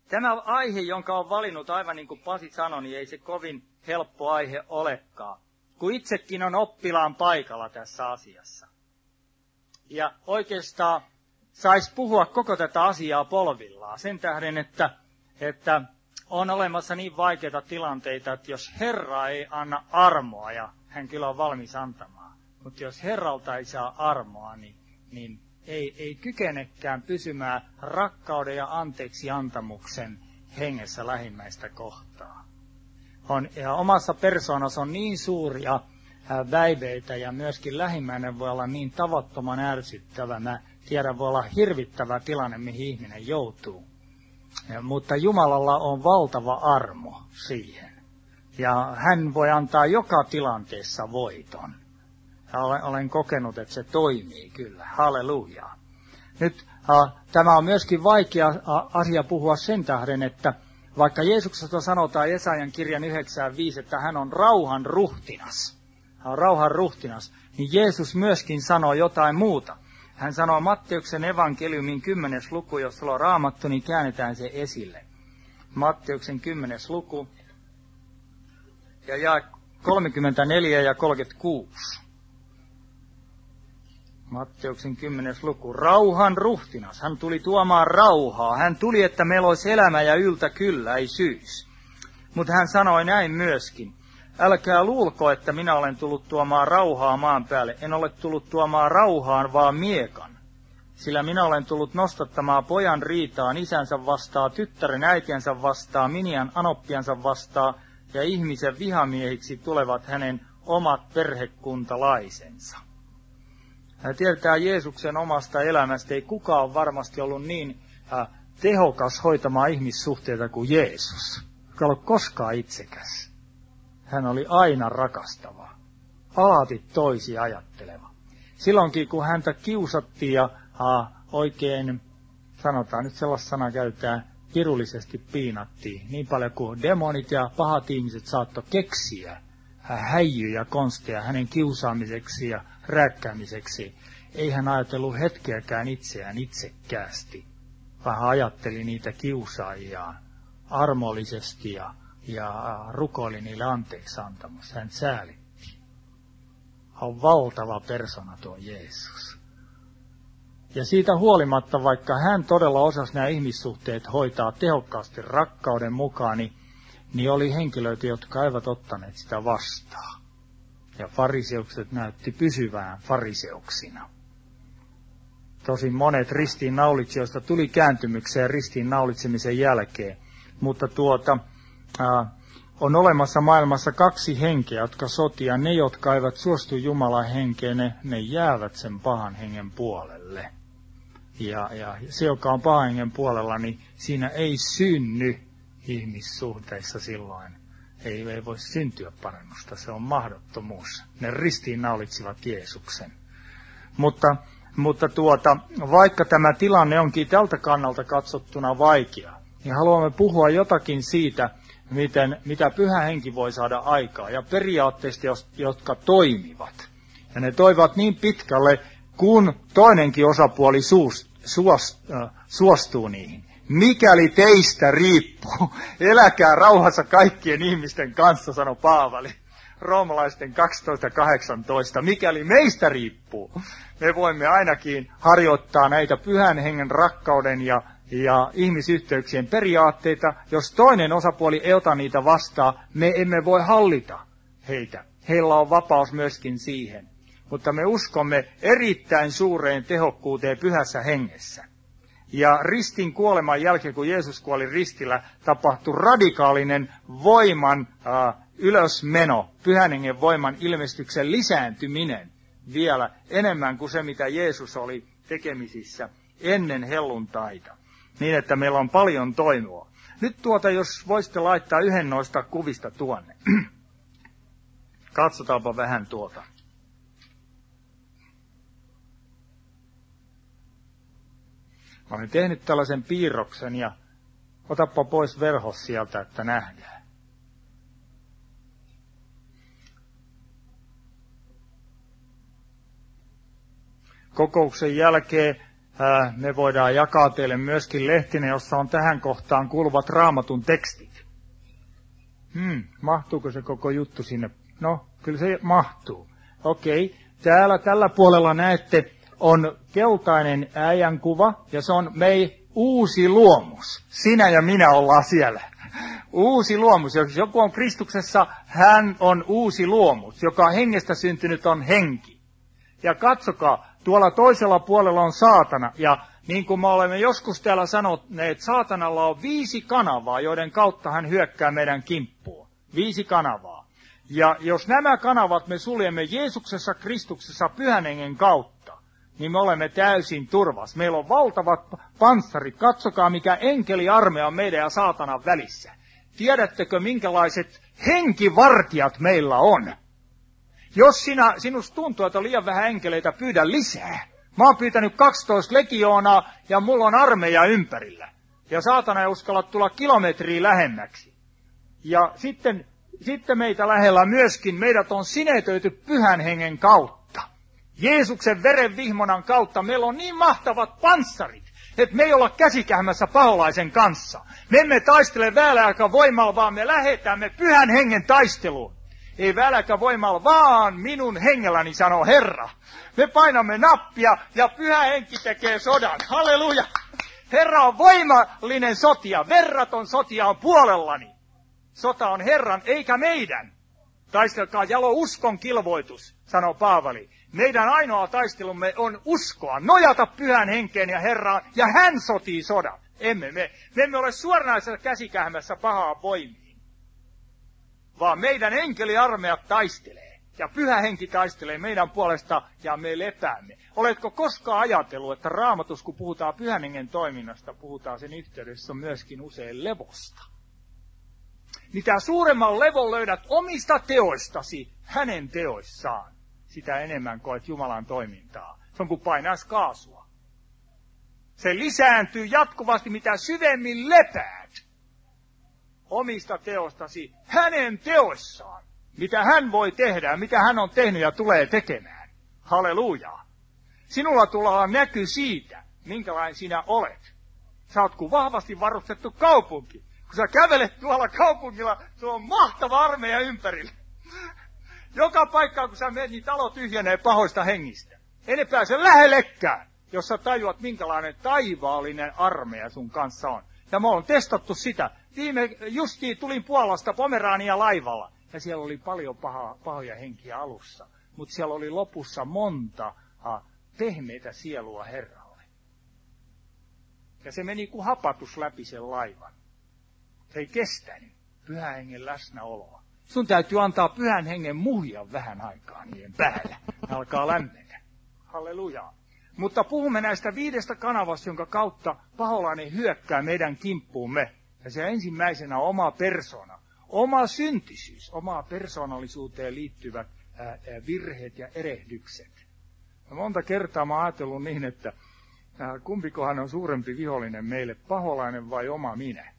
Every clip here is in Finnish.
Tämä aihe, jonka on valinnut, aivan niin kuin Pasi sanoi, niin ei se kovin helppo aihe olekaan, kun itsekin on oppilaan paikalla tässä asiassa. Ja oikeastaan saisi puhua koko tätä asiaa polvillaan sen tähden, että on olemassa niin vaikeita tilanteita, että jos Herra ei anna armoa, ja hän kyllä on valmis antamaan, mutta jos Herralta ei saa armoa, niin ei kykenekään pysymään rakkauden ja anteeksiantamuksen hengessä lähimmäistä kohtaa. Ja omassa persoonassa on niin suuria väiveitä ja myöskin lähimmäinen voi olla niin tavattoman ärsyttävä. Mä tiedän, voi olla hirvittävä tilanne, mihin ihminen joutuu. Mutta Jumalalla on valtava armo siihen. Ja hän voi antaa joka tilanteessa voiton. Ja olen kokenut, että se toimii kyllä. Halleluja. Nyt tämä on myöskin vaikea asia puhua sen tähden, että vaikka Jeesuksesta sanotaan Jesajan kirjan 9:5, että hän on rauhan ruhtinas. Hän on rauhan ruhtinas, niin Jeesus myöskin sanoo jotain muuta. Hän sanoo Matteuksen evankeliumin 10. luku, jos sulla on raamattu, niin käännetään se esille. Matteuksen 10. luku ja jae 34 ja 36. Matteuksen 10. luku. Rauhan ruhtinas. Hän tuli tuomaan rauhaa. Hän tuli, että meillä olisi elämä ja yltä kyllä, ei syys. Mutta hän sanoi näin myöskin. Älkää luulko, että minä olen tullut tuomaan rauhaa maan päälle. En ole tullut tuomaan rauhaan, vaan miekan. Sillä minä olen tullut nostattamaan pojan riitaan isänsä vastaan, tyttären äitiänsä vastaan, minian anoppiansa vastaan, ja ihmisen vihamiehiksi tulevat hänen omat perhekuntalaisensa. Tiedetään Jeesuksen omasta elämästä, ei kukaan ole varmasti ollut niin tehokas hoitamaan ihmissuhteita kuin Jeesus, joka ei ollut koskaan itsekäs. Hän oli aina rakastava, alati toisia ajatteleva. Silloinkin, kun häntä kiusattiin ja oikein, sanotaan nyt sellaista sanaa käytetään, pirullisesti piinattiin, niin paljon kuin demonit ja pahat ihmiset saattoi keksiä häijyjä konsteja hänen kiusaamiseksi ja rääkkäämiseksi. Ei hän ajatellut hetkeäkään itseään itsekkäästi, vaan hän ajatteli niitä kiusaajia armollisesti ja rukoili niille anteeksi antamus. Hän säälitti. Hän on valtava persona tuo Jeesus. Ja siitä huolimatta, vaikka hän todella osasi nämä ihmissuhteet hoitaa tehokkaasti rakkauden mukaan, niin oli henkilöitä, jotka eivät ottaneet sitä vastaan. Ja fariseukset näytti pysyvään fariseuksina. Tosin monet ristiinnaulitsijoista tuli kääntymykseen ristiinnaulitsemisen jälkeen, mutta on olemassa maailmassa kaksi henkeä, jotka sotia. Ne, jotka eivät suostu Jumalan henkeen, ne jäävät sen pahan hengen puolelle. Ja se, joka on pahan hengen puolella, niin siinä ei synny ihmissuhteissa silloin. Ei voi syntyä parannusta, se on mahdottomuus. Ne ristiinnaulitsivat Jeesuksen. Mutta vaikka tämä tilanne onkin tältä kannalta katsottuna vaikea, niin haluamme puhua jotakin siitä, mitä Pyhä Henki voi saada aikaa, ja periaatteista, jotka toimivat. Ja ne toivat niin pitkälle, kun toinenkin osapuoli suostuu niihin. Mikäli teistä riippuu, eläkää rauhassa kaikkien ihmisten kanssa, sanoi Paavali. Roomalaisten 12:18. Mikäli meistä riippuu, me voimme ainakin harjoittaa näitä Pyhän Hengen rakkauden ja ihmisyhteyksien periaatteita. Jos toinen osapuoli ei ota niitä vastaan, me emme voi hallita heitä. Heillä on vapaus myöskin siihen. Mutta me uskomme erittäin suureen tehokkuuteen Pyhässä Hengessä. Ja ristin kuoleman jälkeen, kun Jeesus kuoli ristillä, tapahtui radikaalinen voiman ylösmeno, Pyhän Hengen voiman ilmestyksen lisääntyminen vielä enemmän kuin se, mitä Jeesus oli tekemisissä ennen helluntaita. Niin, että meillä on paljon toivoa. Nyt jos voisitte laittaa yhden noista kuvista tuonne. Katsotaanpa vähän tuota. Mä olen tehnyt tällaisen piirroksen ja otappa pois verhos sieltä, että nähdään. Kokouksen jälkeen me voidaan jakaa teille myöskin lehtinen, jossa on tähän kohtaan kuuluvat Raamatun tekstit. Mahtuuko se koko juttu sinne? No, kyllä se mahtuu. Okei. Täällä tällä puolella näette, on keltainen äijänkuva, ja se on uusi luomus. Sinä ja minä ollaan siellä. Uusi luomus. Jos joku on Kristuksessa, hän on uusi luomus. Joka hengestä syntynyt on henki. Ja katsokaa, tuolla toisella puolella on saatana. Ja niin kuin me olemme joskus täällä sanoneet, saatanalla on 5 kanavaa, joiden kautta hän hyökkää meidän kimppuun. 5 kanavaa. Ja jos nämä kanavat me suljemme Jeesuksessa, Kristuksessa, Pyhän Hengen kautta, niin me olemme täysin turvassa. Meillä on valtavat panssarit. Katsokaa, mikä enkeliarmeija on meidän ja saatanan välissä. Tiedättekö, minkälaiset henkivartijat meillä on? Jos sinusta tuntuu, että on liian vähän enkeleitä, pyydä lisää. Mä oon pyytänyt 12 legioonaa ja mulla on armeija ympärillä. Ja saatana ei uskalla tulla kilometriä lähemmäksi. Ja sitten meitä lähellä myöskin, meidät on sinetöity Pyhän Hengen kautta. Jeesuksen veren vihmonan kautta meillä on niin mahtavat panssarit, että me ei olla käsikähmässä paholaisen kanssa. Me emme taistele väälääkä voimalla, vaan me lähetämme Pyhän Hengen taisteluun. Ei väälääkä voimalla, vaan minun hengelläni, sanoo Herra. Me painamme nappia ja Pyhä Henki tekee sodan. Halleluja! Herra on voimallinen sotia, verraton sotia on puolellani. Sota on Herran eikä meidän. Taistelkaa jalo uskon kilvoitus, sanoo Paavali. Meidän ainoa taistelumme on uskoa, nojata Pyhän Henkeen ja Herraan, ja hän sotii sodat. Me emme ole suoranaisessa käsikähmässä pahaa voimiin, vaan meidän enkeliarmeijat taistelee, ja Pyhä Henki taistelee meidän puolesta, ja me lepäämme. Oletko koskaan ajatellut, että Raamatus, kun puhutaan Pyhän Hengen toiminnasta, puhutaan sen yhteydessä myöskin usein levosta? Mitä suuremman levon löydät omista teoistasi hänen teoissaan, sitä enemmän koet Jumalan toimintaa. Se on kuin painaisi kaasua. Se lisääntyy jatkuvasti, mitä syvemmin lepäät omista teostasi hänen teoissaan. Mitä hän voi tehdä, mitä hän on tehnyt ja tulee tekemään. Halleluja. Sinulla tulee näky siitä, minkälainen sinä olet. Sä oot kuin vahvasti varustettu kaupunki. Kun sä kävelet tuolla kaupungilla, se on mahtava armeija ympärillä. Joka paikkaan, kun sä menet, niin talo tyhjenee pahoista hengistä. Ei ne pääse lähellekään, jos sä tajuat, minkälainen taivaallinen armeija sun kanssa on. Ja me on testattu sitä. Justiin tulin Puolasta Pomeraania laivalla, ja siellä oli paljon pahoja henkiä alussa. Mutta siellä oli lopussa monta pehmeitä sielua Herralle. Ja se meni kuin hapatus läpi sen laivan. Se ei kestänyt Pyhän Hengen läsnäoloa. Sun täytyy antaa Pyhän Hengen muhia vähän aikaa niiden päällä. Ne alkaa lämmetä. Halleluja. Mutta puhumme näistä 5 kanavasta, jonka kautta paholainen hyökkää meidän kimppuumme. Ja se ensimmäisenä on oma persona. Oma syntisyys, omaa persoonallisuuteen liittyvät virheet ja erehdykset. Ja monta kertaa mä oon ajatellut niin, että kumpikohan on suurempi vihollinen meille, paholainen vai oma minä?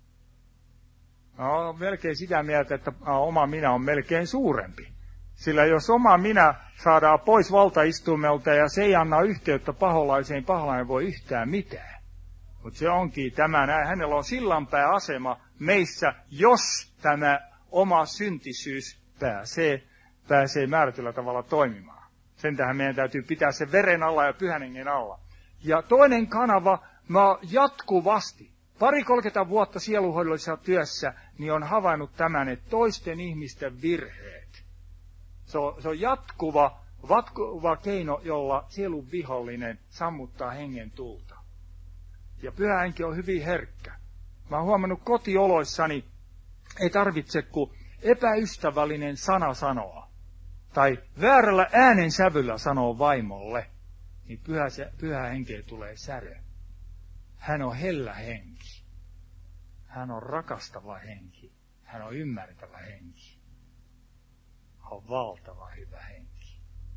No, melkein sitä mieltä, että oma minä on melkein suurempi. Sillä jos oma minä saadaan pois valtaistuimelta ja se ei anna yhteyttä paholaiseen, paholainen voi yhtään mitään. Mutta se onkin tämä, hänellä on sillanpääasema meissä, jos tämä oma syntisyys pääsee määrätyllä tavalla toimimaan. Sen tähän meidän täytyy pitää se veren alla ja Pyhän Hengen alla. Ja toinen kanava, mä jatkuvasti, 20-30 vuotta sieluhoidollisessa työssä, niin on havainnut tämän, että toisten ihmisten virheet. Se on jatkuva keino, jolla sielun vihollinen sammuttaa hengen tulta. Ja Pyhä Henki on hyvin herkkä. Mä oon huomannut kotioloissani, ei tarvitse kuin epäystävällinen sana sanoa. Tai väärällä äänensävyllä sanoo vaimolle, niin Pyhä Henkeen tulee särö. Hän on hellä henki. Hän on rakastava henki. Hän on ymmärtävä henki. Hän on valtava hyvä henki.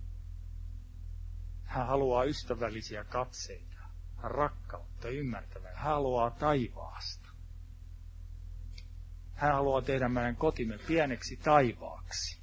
Hän haluaa ystävällisiä katseita. Hän rakkautta, ymmärtävää. Hän haluaa taivaasta. Hän haluaa tehdä meidän kotimme pieneksi taivaaksi.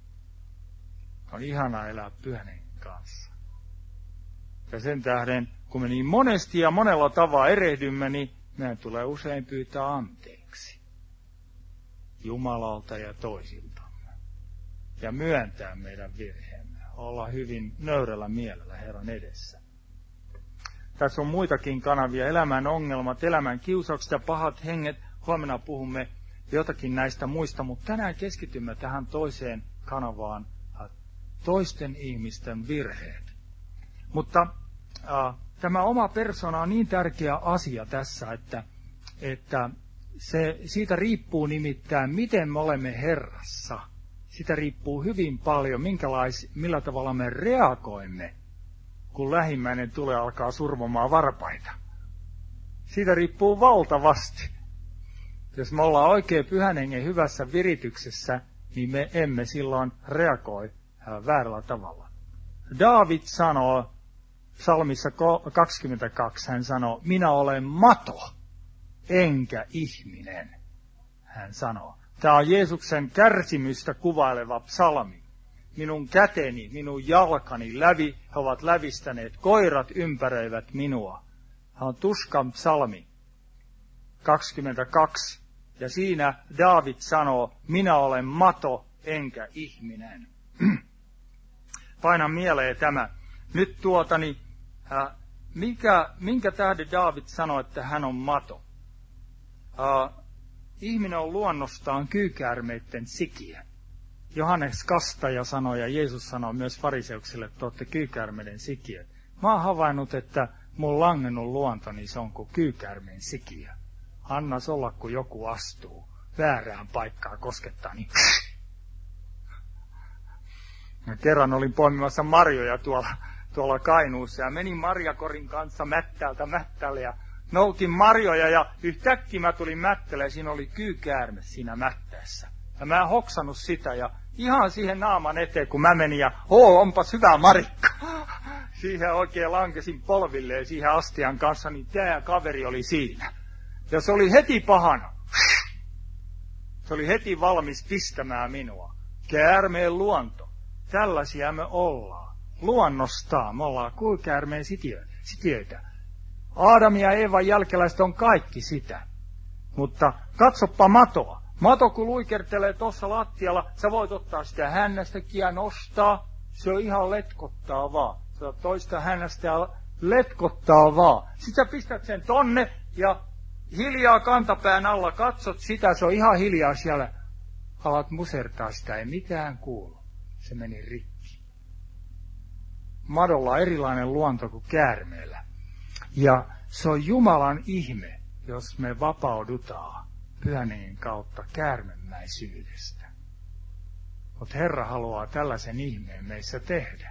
On ihanaa elää Pyhän Hengen kanssa. Ja sen tähden, kun me niin monesti ja monella tavalla erehdymme, niin meidän tulee usein pyytää anteeksi Jumalalta ja toisiltamme. Ja myöntää meidän virheemme. Olla hyvin nöyrällä mielellä Herran edessä. Tässä on muitakin kanavia. Elämän ongelmat, elämän kiusaukset ja pahat henget. Huomenna puhumme jotakin näistä muista, mutta tänään keskitymme tähän toiseen kanavaan. Toisten ihmisten virheet. Mutta tämä oma persona on niin tärkeä asia tässä, että siitä riippuu nimittäin, miten me olemme Herrassa. Siitä riippuu hyvin paljon, millä tavalla me reagoimme, kun lähimmäinen tulee alkaa survomaan varpaita. Siitä riippuu valtavasti. Jos me ollaan oikein Pyhän Hengen hyvässä virityksessä, niin me emme silloin reagoi väärällä tavalla. Daavid sanoo psalmissa 22, hän sanoo, minä olen mato, enkä ihminen, hän sanoo. Tämä on Jeesuksen kärsimystä kuvaileva psalmi. Minun käteni, minun jalkani he ovat lävistäneet, koirat ympäröivät minua. Hän on tuskan psalmi 22. Ja siinä Daavid sanoo, minä olen mato, enkä ihminen. Painan mieleen tämä. Nyt minkä tähden Daavid sanoi, että hän on mato? Ihminen on luonnostaan kyykäärmeiden sikiö. Johannes Kastaja sanoi ja Jeesus sanoi myös fariseuksille, että olette kyykäärmeiden sikiö. Mä oon havainnut, että mun langennut luonto, niin se on kuin kyykäärmeen sikiö. Annas olla, kun joku astuu väärään paikkaan koskettaa, niin mä kerran olin poimimassa marjoja tuolla Kainuussa ja menin marjakorin kanssa mättäältä mättälle ja noutin marjoja ja yhtäkkiä mä tulin mättälle ja siinä oli kyykäärme siinä mättäessä. Ja mä en hoksannut sitä ja ihan siihen naaman eteen kun mä menin ja onpas hyvä marikka. Siihen oikein lankesin polvilleen siihen astian kanssa, niin tää kaveri oli siinä. Ja se oli heti pahana. Se oli heti valmis pistämään minua. Käärmeen luonto. Tällaisia me ollaan. Luonnostaan me ollaan kuin käärmeen sitiöitä. Aadam ja Eevan jälkeläiset on kaikki sitä. Mutta katsoppa matoa. Mato kun luikertelee tuossa lattialla, sä voit ottaa sitä hännästäkin ja nostaa. Se on ihan letkottaa vaan. Sä toista hännästä ja letkottaa vaan. Sitten sä pistät sen tonne ja hiljaa kantapään alla katsot sitä, se on ihan hiljaa siellä. Alat musertaa sitä, ei mitään kuulu. Se meni rikki. Madolla on erilainen luonto kuin käärmeellä. Ja se on Jumalan ihme, jos me vapaudutaan Pyhän Hengen kautta käärmemäisyydestä. Mutta Herra haluaa tällaisen ihmeen meissä tehdä.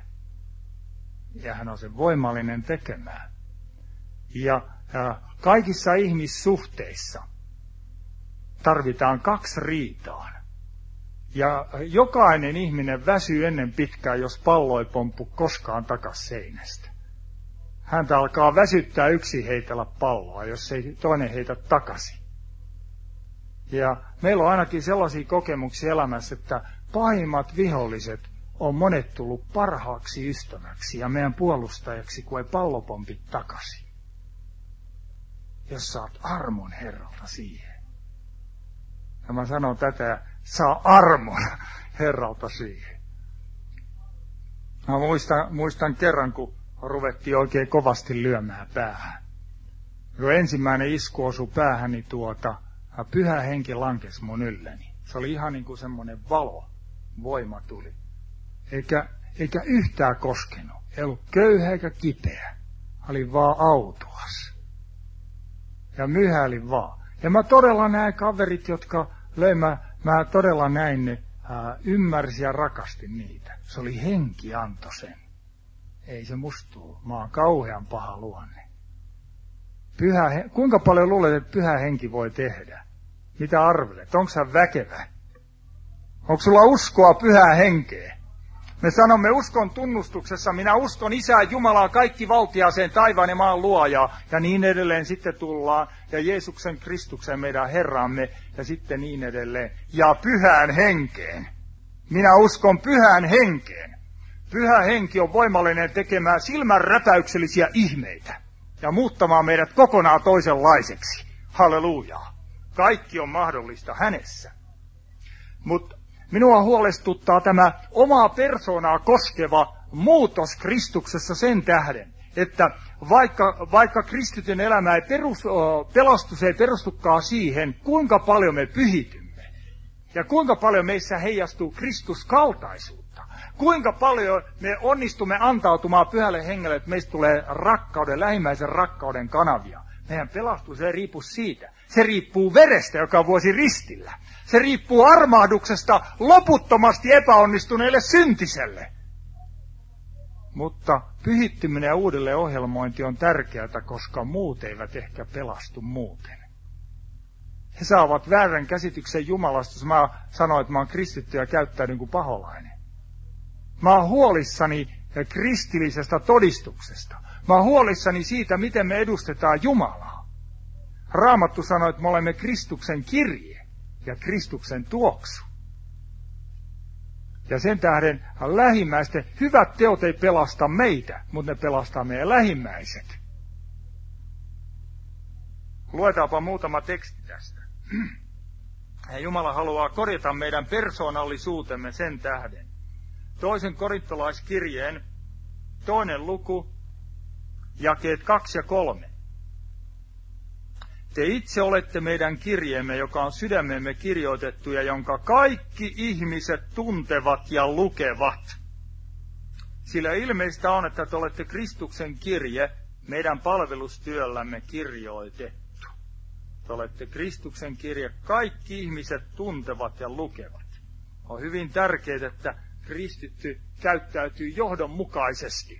Ja hän on sen voimallinen tekemään. Ja kaikissa ihmissuhteissa tarvitaan 2 riitaa. Ja jokainen ihminen väsyy ennen pitkään, jos pallo ei pompu koskaan takas seinästä. Häntä alkaa väsyttää yksi heitellä palloa, jos ei toinen heitä takaisin. Ja meillä on ainakin sellaisia kokemuksia elämässä, että pahimmat viholliset on monet tullut parhaaksi ystäväksi ja meidän puolustajaksi, kun ei pallo pompi takaisin. Jos saat armon Herralta siihen. Ja mä sanon tätä, saa armon Herralta siihen. Mä muistan kerran, kun ruvettiin oikein kovasti lyömään päähän. Kun ensimmäinen isku osui päähän, niin Pyhä Henki lankesi mun ylleni. Se oli ihan niin kuin semmoinen voima tuli. Eikä yhtään koskenut. Ei ollut köyhä eikä kipeä. Oli vaan autuas. Ja myhäilin vaan. Ja mä todella näin kaverit, jotka mä todella näin ne, ymmärsin ja rakastin niitä. Se oli henki anto sen. Ei se mustuu. Mä oon kauhean paha luonne. Kuinka paljon luulet, että Pyhä Henki voi tehdä? Mitä arvelet? Onko sä väkevä? Onko sulla uskoa Pyhään Henkeen? Me sanomme uskon tunnustuksessa, minä uskon Isää Jumalaa, kaikki valtiaaseen, taivaan ja maan luojaa, ja niin edelleen sitten tullaan, ja Jeesuksen Kristuksen meidän Herramme, ja sitten niin edelleen. Ja Pyhään Henkeen. Minä uskon Pyhään Henkeen. Pyhä Henki on voimallinen tekemään silmänräpäyksellisiä ihmeitä. ja muuttamaan meidät kokonaan toisenlaiseksi. Halleluja. Kaikki on mahdollista hänessä. Mutta minua huolestuttaa tämä omaa persoonaa koskeva muutos Kristuksessa sen tähden, että vaikka kristityn elämä pelastus ei perustukaan siihen, kuinka paljon me pyhitymme ja kuinka paljon meissä heijastuu Kristuskaltaisuutta, kuinka paljon me onnistumme antautumaan Pyhälle Hengelle, että meistä tulee rakkauden, lähimmäisen rakkauden kanavia. Meidän pelastus ei riipu siitä. Se riippuu verestä, joka vuosi ristillä. Se riippuu armahduksesta loputtomasti epäonnistuneelle syntiselle. Mutta pyhittyminen ja uudelleenohjelmointi on tärkeää, koska muut eivät ehkä pelastu muuten. He saavat väärän käsityksen Jumalasta, jos mä sanoin, että mä oon kristitty ja käyttäydyn kuin paholainen. Mä oon huolissani kristillisestä todistuksesta. Mä oon huolissani siitä, miten me edustetaan Jumalaa. Raamattu sanoi, että me olemme Kristuksen kirje ja Kristuksen tuoksu. Ja sen tähden lähimmäisten hyvät teot ei pelasta meitä, mutta ne pelastaa meidän lähimmäiset. Luetaanpa muutama teksti tästä. Ja Jumala haluaa korjata meidän persoonallisuutemme sen tähden. 2. korintolaiskirjeen 2. luku, jakeet 2 ja 3. Te itse olette meidän kirjeemme, joka on sydämemme kirjoitettu ja jonka kaikki ihmiset tuntevat ja lukevat. Sillä ilmeistä on, että te olette Kristuksen kirje, meidän palvelustyöllämme kirjoitettu. Te olette Kristuksen kirje, kaikki ihmiset tuntevat ja lukevat. On hyvin tärkeää, että kristitty käyttäytyy johdonmukaisesti.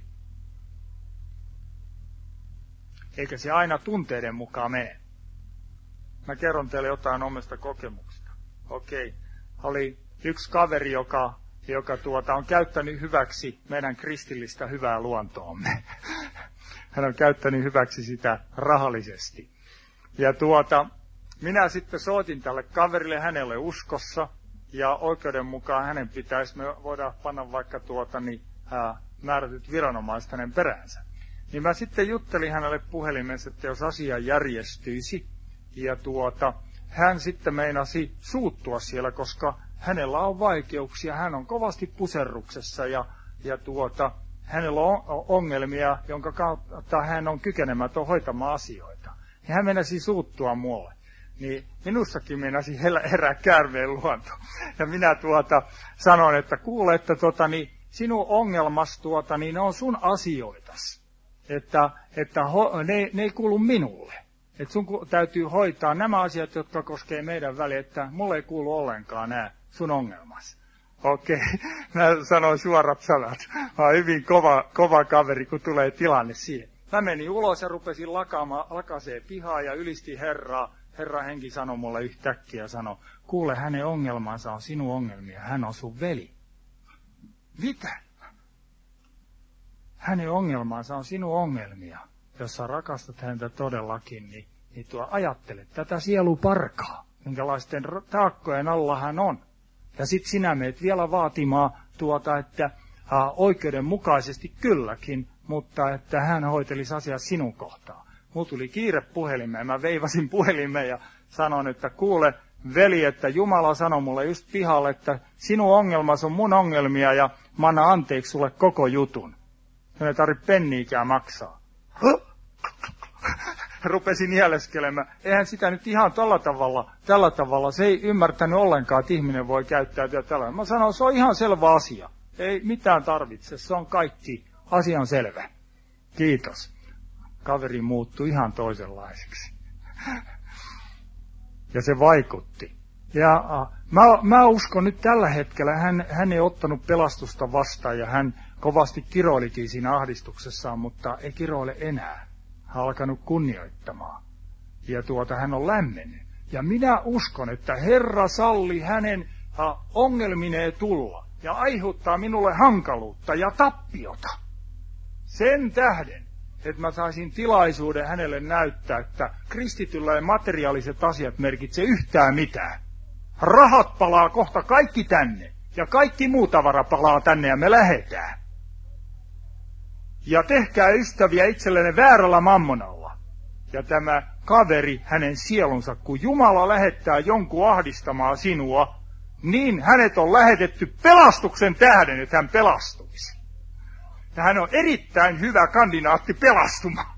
Eikä se aina tunteiden mukaan mene. Mä kerron teille jotain omasta kokemuksesta. Oli yksi kaveri, joka on käyttänyt hyväksi meidän kristillistä hyvää luontoamme. Hän on käyttänyt hyväksi sitä rahallisesti. Ja minä sitten soitin tälle kaverille, hänelle uskossa, ja oikeuden mukaan hänen pitäisi, me voidaan panna vaikka määrätyt viranomaiset hänen peräänsä. Niin mä sitten juttelin hänelle puhelimessa, että jos asia järjestyisi, ja hän sitten meinasi suuttua siellä, koska hänellä on vaikeuksia, hän on kovasti puserruksessa ja hänellä on ongelmia, jonka kautta hän on kykenemätön hoitamaan asioita. Ja hän meinasi suuttua mulle. Niin minussakin meinasi herää käärmeen luonto. Ja minä sanoin, että kuule, että sinun ongelmas ne on sun asioitas. Että ne ei kuulu minulle. Että sun täytyy hoitaa nämä asiat, jotka koskee meidän väliä, että mulle ei kuulu ollenkaan nämä sun ongelmas. Mä sanoin suorat sanat. Mä oon hyvin kova kaveri, kun tulee tilanne siihen. Mä menin ulos ja rupesin lakaseen pihaan ja ylistin Herraa. Herran henki sanoi mulle yhtäkkiä, sanoi, kuule, hänen ongelmansa on sinun ongelmia, hän on sun veli. Mitä? Hänen ongelmansa on sinun ongelmia. Jos sä rakastat häntä todellakin, niin ajattele tätä sieluparkaa, minkälaisten taakkojen alla hän on. Ja sit sinä meet vielä vaatimaan että oikeudenmukaisesti kylläkin, mutta että hän hoitelisi asiat sinun kohtaan. Mulla tuli kiire puhelimeen, mä veivasin puhelimeen ja sanoin, että kuule veli, että Jumala sanoi mulle just pihalle, että sinun ongelmas on mun ongelmia ja mä annan anteeksi sulle koko jutun. Ei tarvitse penniikään maksaa. Rupesin nieleskelemään. Eihän sitä nyt ihan tällä tavalla. Se ei ymmärtänyt ollenkaan, että ihminen voi käyttäytyä tällä. Mä sanoin, se on ihan selvä asia. Ei mitään tarvitse, se on kaikki. Asia on selvä. Kiitos. Kaveri muuttui ihan toisenlaiseksi. Ja se vaikutti. Ja mä uskon nyt tällä hetkellä, hän ei ottanut pelastusta vastaan ja hän kovasti kiroilikin siinä ahdistuksessaan, mutta ei kiroile enää. Hän on alkanut kunnioittamaan. Ja hän on lämmennyt. Ja minä uskon, että Herra salli hänen ongelmineen tulla ja aiheuttaa minulle hankaluutta ja tappiota. Sen tähden, että mä saisin tilaisuuden hänelle näyttää, että kristityllä ei materiaaliset asiat merkitse yhtään mitään. Rahat palaa kohta kaikki tänne ja kaikki muu tavara palaa tänne ja me lähetään. Ja tehkää ystäviä itsellenne väärällä mammonalla. ja tämä kaveri hänen sielunsa. Kun Jumala lähettää jonkun ahdistamaan sinua, niin hänet on lähetetty pelastuksen tähden, että hän pelastuisi. Ja hän on erittäin hyvä kandidaatti pelastumaan.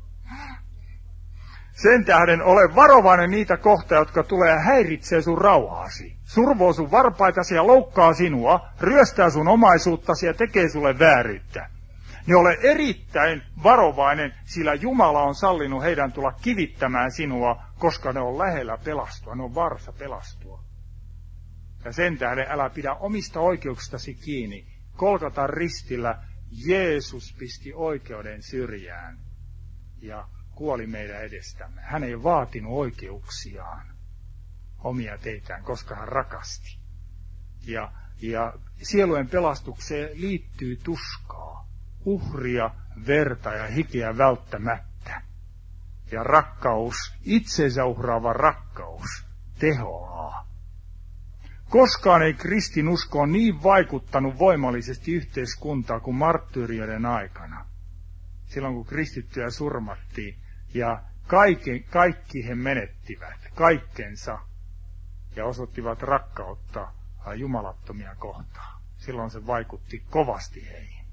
Sen tähden ole varovainen niitä kohtia, jotka tulee häiritsee sun rauhaasi. Survoo sun varpaitasi ja loukkaa sinua, ryöstää sun omaisuuttasi ja tekee sulle vääryyttä. Niin ole erittäin varovainen, sillä Jumala on sallinut heidän tulla kivittämään sinua, koska ne on lähellä pelastua, ne on vaarassa pelastua. Ja sen tähden älä pidä omista oikeuksistasi kiinni. Golgatan ristillä Jeesus pisti oikeuden syrjään ja kuoli meidän edestämme. Hän ei vaatinut oikeuksiaan, omia teitään, koska hän rakasti. Ja sielujen pelastukseen liittyy tuskaa, uhria, verta ja hikeä välttämättä. Ja rakkaus, itsensä uhraava rakkaus, tehoaa. Koskaan ei kristinusko niin vaikuttanut voimallisesti yhteiskuntaa kuin marttyyrioiden aikana. Silloin kun kristittyjä surmattiin ja kaikki he menettivät kaikkensa ja osoittivat rakkautta jumalattomia kohtaan. Silloin se vaikutti kovasti heihin.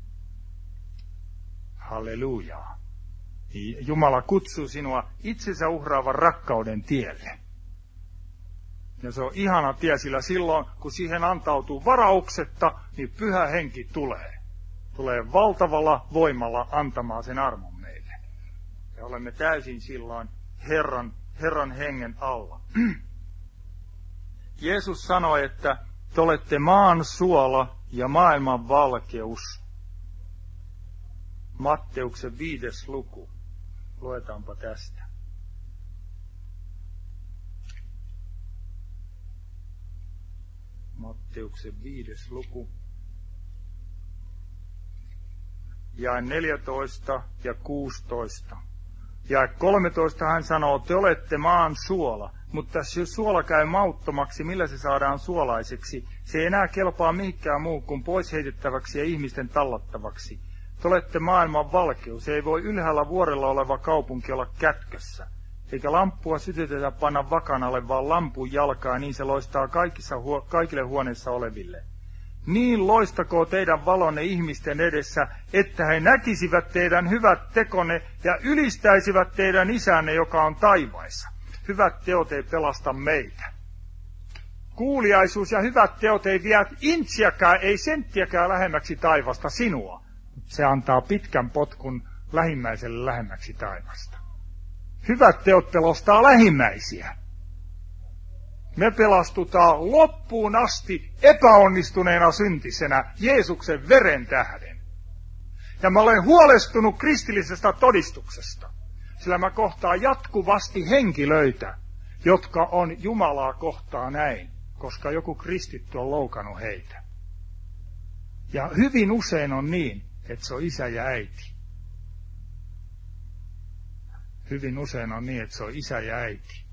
Hallelujaa. Jumala kutsuu sinua itsensä uhraavan rakkauden tielle. Ja se on ihana tie, sillä silloin, kun siihen antautuu varauksetta, niin Pyhä Henki tulee. Tulee valtavalla voimalla antamaan sen armon meille. Ja olemme täysin silloin Herran hengen alla. Jeesus sanoi, että te olette maan suola ja maailman valkeus. Matteuksen 5. luku. Luetaanpa tästä. Matteuksen 5. luku. Jae 14 ja 16. Jae 13 hän sanoo, te olette maan suola, mutta jos suola käy mauttomaksi, millä se saadaan suolaiseksi? Se ei enää kelpaa mihinkään muu kuin pois heitettäväksi ja ihmisten tallattavaksi. Te olette maailman valkeus, ei voi ylhäällä vuorella oleva kaupunki olla kätkössä. Eikä lamppua sytytetä panna vakanalle, vaan lampun jalkaa, niin se loistaa kaikille huoneessa oleville. Niin loistakoo teidän valonne ihmisten edessä, että he näkisivät teidän hyvät tekonne ja ylistäisivät teidän isänne, joka on taivaissa. Hyvät teot ei pelasta meitä. Kuuliaisuus ja hyvät teot ei vie intsiäkään, ei senttiäkään lähemmäksi taivasta sinua. Se antaa pitkän potkun lähimmäiselle lähemmäksi taivasta. Hyvät teot pelastaa lähimmäisiä. Me pelastutaan loppuun asti epäonnistuneena syntisenä Jeesuksen veren tähden. Ja mä olen huolestunut kristillisestä todistuksesta, sillä mä kohtaan jatkuvasti henkilöitä, jotka on Jumalaa kohtaan näin, koska joku kristitty on loukannut heitä. Ja hyvin usein on niin, että se on isä ja äiti. Hyvin usein on niin, että se on isä ja äiti.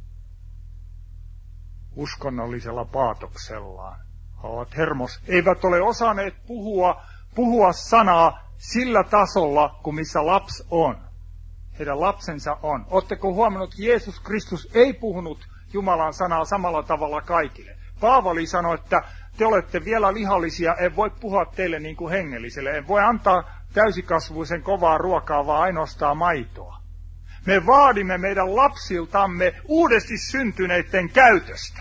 Uskonnollisella paatoksellaan. Ovat eivät ole osanneet puhua sanaa sillä tasolla, kuin missä lapsi on. Heidän lapsensa on. Oletteko huomannut, että Jeesus Kristus ei puhunut Jumalan sanaa samalla tavalla kaikille? Paavali sanoi, että te olette vielä lihallisia, en voi puhua teille niin kuin hengelliselle. En voi antaa täysikasvuisen kovaa ruokaa, vaan ainoastaan maitoa. Me vaadimme meidän lapsiltamme uudesti syntyneiden käytöstä.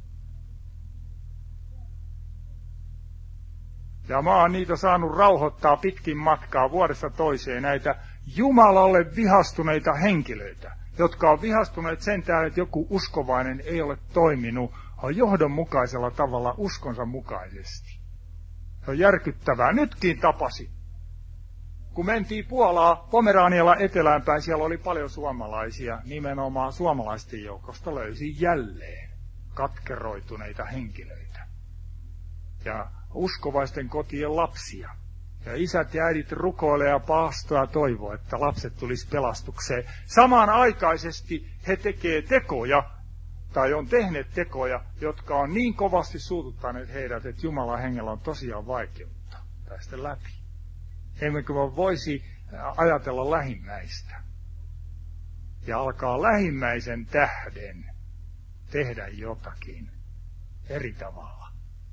Ja mä oon niitä saanut rauhoittaa pitkin matkaa vuodesta toiseen näitä Jumalalle vihastuneita henkilöitä, jotka on vihastuneet sen tähden, että joku uskovainen ei ole toiminut johdonmukaisella tavalla uskonsa mukaisesti. Se on järkyttävää. Nytkin tapasi. Kun mentiin Puolaa, Pomeraanialla eteläänpäin, siellä oli paljon suomalaisia, nimenomaan suomalaisten joukosta löysi jälleen katkeroituneita henkilöitä. Ja uskovaisten kotien lapsia. Ja isät ja äidit rukoilee ja paastoa toivoo, että lapset tulisi pelastukseen. Samanaikaisesti he tekee tekoja, tai on tehneet tekoja, jotka on niin kovasti suututtaneet heidät, että Jumalan hengellä on tosiaan vaikeutta päästä läpi. Emmekö voisi ajatella lähimmäistä? ja alkaa lähimmäisen tähden tehdä jotakin eri tavalla.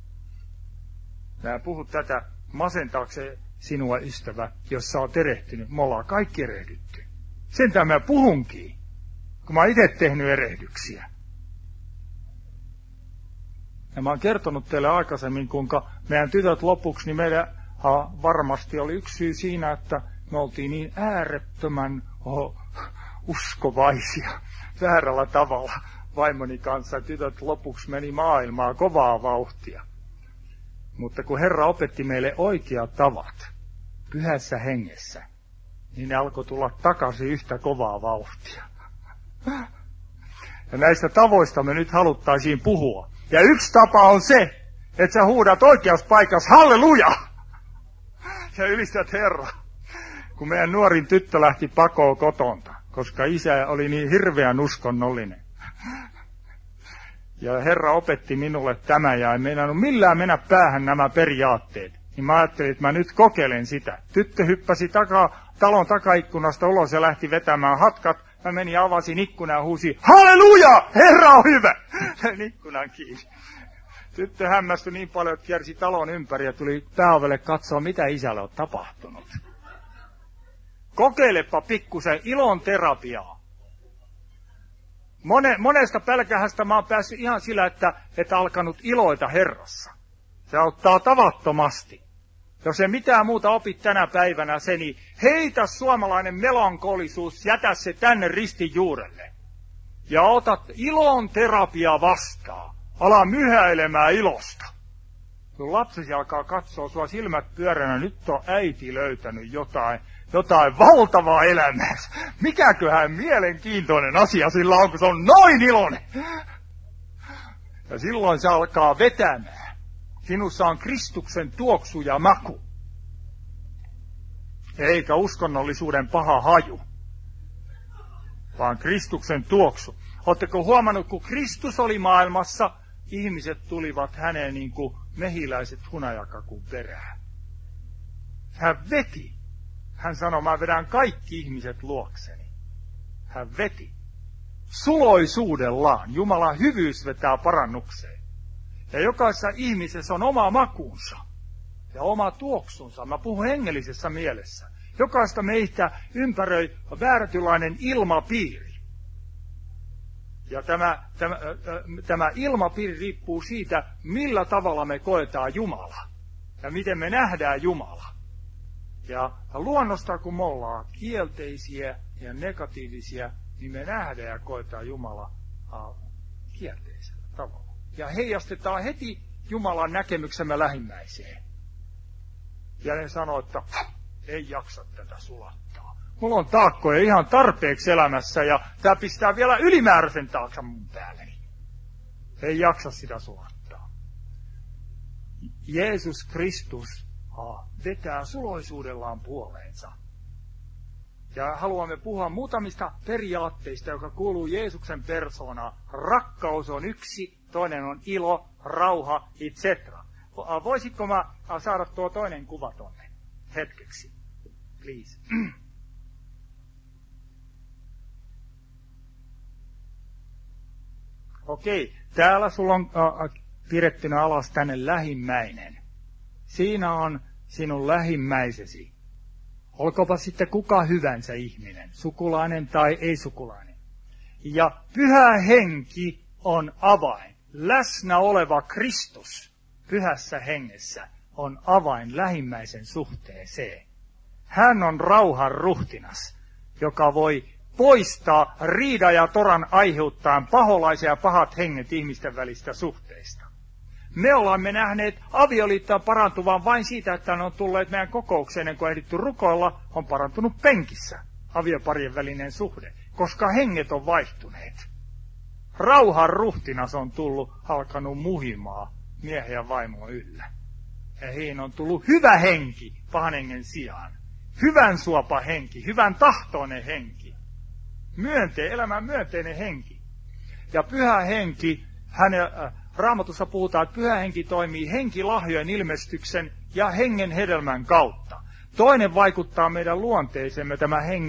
Mä puhun tätä masentaakseen sinua, ystävä, jos sä oot erehtynyt. Me ollaan kaikki erehdytty. Sentään mä puhunkin, kun mä oon itse tehnyt erehdyksiä. Ja mä oon kertonut teille aikaisemmin, kuinka meidän tytöt lopuksi, niin meidän varmasti oli yksi syy siinä, että me oltiin niin äärettömän uskovaisia väärällä tavalla vaimoni kanssa. Tytöt lopuksi meni maailmaa kovaa vauhtia. Mutta kun Herra opetti meille oikeat tavat pyhässä hengessä, niin ne alkoi tulla takaisin yhtä kovaa vauhtia. Ja näistä tavoista me nyt haluttaisiin puhua. Ja yksi tapa on se, että sä huudat oikeassa paikassa, halleluja! Ja ylistät Herra. Kun meidän nuorin tyttö lähti pakoon kotonta, koska isä oli niin hirveän uskonnollinen. Ja Herra opetti minulle tämä ja ei meinannut millään mennä päähän nämä periaatteet. Niin mä ajattelin, että mä nyt kokeilen sitä. Tyttö hyppäsi talon takaikkunasta ulos ja lähti vetämään hatkat. Mä menin ja avasin ikkunan ja huusin, halleluja, Herra on hyvä! Sen ikkunan kiinni. Tyttö hämmästyi niin paljon, että kiersi talon ympäri ja tuli pääovelle katsoa, mitä isälle on tapahtunut. Kokeilepa pikkusen ilon terapiaa. Monesta pälkähästä mä oon päässyt ihan sillä, että alkanut iloita Herrassa. Se auttaa tavattomasti. Jos ei mitään muuta opit tänä päivänä se, niin heitä suomalainen melankolisuus, jätä se tänne ristin juurelle. Ja otat ilon terapia vastaan. Ala myhäilemään ilosta. Kun lapsesi alkaa katsoa sua silmät pyöränä, nyt on äiti löytänyt jotain valtavaa elämää. Mikäköhän mielenkiintoinen asia sillä on, kun se on noin iloinen. Ja silloin se alkaa vetämään. Sinussa on Kristuksen tuoksu ja maku. Eikä uskonnollisuuden paha haju, vaan Kristuksen tuoksu. Oletteko huomannut, kun Kristus oli maailmassa, ihmiset tulivat häneen niin kuin mehiläiset hunajakakun perään. Hän veti. Hän sanoi, mä vedän kaikki ihmiset luokseni. Hän veti. Suloisuudellaan. Jumalan hyvyys vetää parannukseen. Ja jokaisessa ihmisessä on oma makuunsa ja oma tuoksunsa. Mä puhun hengellisessä mielessä. Jokaista meitä ympäröi väärätylainen ilmapiiri. Ja tämä ilmapiiri riippuu siitä, millä tavalla me koetaan Jumala ja miten me nähdään Jumala. Ja luonnosta, kun me ollaan kielteisiä ja negatiivisia, niin me nähdään ja koetaan Jumala kielteisellä tavalla. Ja heijastetaan heti Jumalan näkemyksemme lähimmäiseen. Ja ne sanoo, että ei jaksa tätä sulattaa. Mulla on taakkoja ihan tarpeeksi elämässä ja tää pistää vielä ylimääräisen taaksan mun päälleni. Ei jaksa sitä sulattaa. Jeesus Kristus vetää suloisuudellaan puoleensa. Ja haluamme puhua muutamista periaatteista, joka kuuluu Jeesuksen persoonaan. Rakkaus on yksi, toinen on ilo, rauha, etc. Voisitko mä saada tuo toinen kuva tonne hetkeksi? Please. Okei, täällä sulla on pidettynä alas tänne lähimmäinen. Siinä on sinun lähimmäisesi. Olkoonpa sitten kuka hyvänsä ihminen, sukulainen tai ei-sukulainen. Ja pyhä henki on avain. Läsnä oleva Kristus pyhässä hengessä on avain lähimmäisen suhteeseen. Hän on rauhan ruhtinas, joka voi poistaa riida ja toran aiheuttaen paholaisia ja pahat henget ihmisten välistä suhteista. Me olemme nähneet avioliittoa parantuvan vain siitä, että ne on tulleet meidän kokoukseen, ennen kuin ehditty rukoilla, on parantunut penkissä avioparien välinen suhde, koska henget on vaihtuneet. Rauhan ruhtinas on tullut, alkanut muhimaa miehen ja vaimon yllä. Ja heihin on tullut hyvä henki pahan hengen sijaan. Hyvän suopa henki, hyvän tahtoinen henki. Elämän myönteinen henki. Ja pyhä henki, Raamatussa puhutaan, että pyhä henki toimii henkilahjojen ilmestyksen ja hengen hedelmän kautta. Toinen vaikuttaa meidän luonteisemme, tämä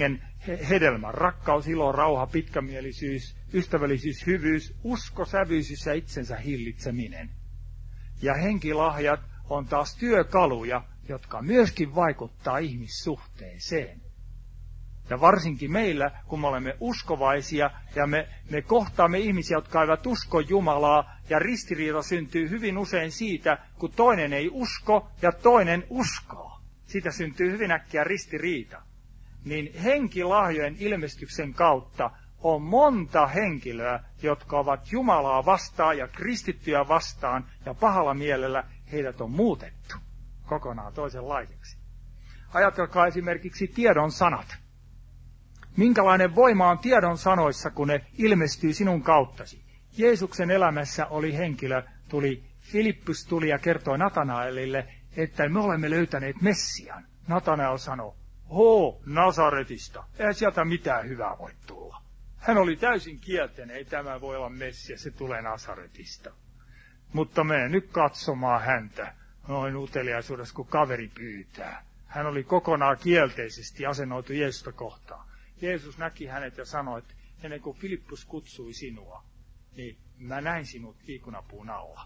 hedelmän. Rakkaus, ilo, rauha, pitkämielisyys, ystävällisyys, hyvyys, usko, sävyisyys ja itsensä hillitseminen. Ja henkilahjat on taas työkaluja, jotka myöskin vaikuttaa ihmissuhteeseen. Ja varsinkin meillä, kun me olemme uskovaisia ja me kohtaamme ihmisiä, jotka eivät usko Jumalaa, ja ristiriita syntyy hyvin usein siitä, kun toinen ei usko ja toinen uskoo. Siitä syntyy hyvin äkkiä ristiriita. Niin henkilahjojen ilmestyksen kautta on monta henkilöä, jotka ovat Jumalaa vastaan ja kristittyjä vastaan, ja pahalla mielellä heidät on muutettu kokonaan toisenlaiseksi. Ajatelkaa esimerkiksi tiedon sanat. Minkälainen voima on tiedon sanoissa, kun ne ilmestyy sinun kauttasi? Jeesuksen elämässä oli henkilö, Filippus tuli ja kertoi Natanaelille, että me olemme löytäneet Messian. Natanael sanoi, Nasaretista, ei sieltä mitään hyvää voi tulla. Hän oli täysin kielteinen, ei tämä voi olla Messia, se tulee Nasaretista. Mutta mene nyt katsomaan häntä, noin uteliaisuudessa, kun kaveri pyytää. Hän oli kokonaan kielteisesti asennoitu Jeesusta kohtaan. Jeesus näki hänet ja sanoi, että ennen kuin Filippus kutsui sinua, niin mä näin sinut viikunapuun alla.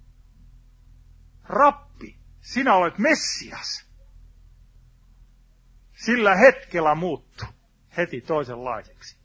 Rappi, sinä olet Messias. Sillä hetkellä muuttui heti toisenlaiseksi.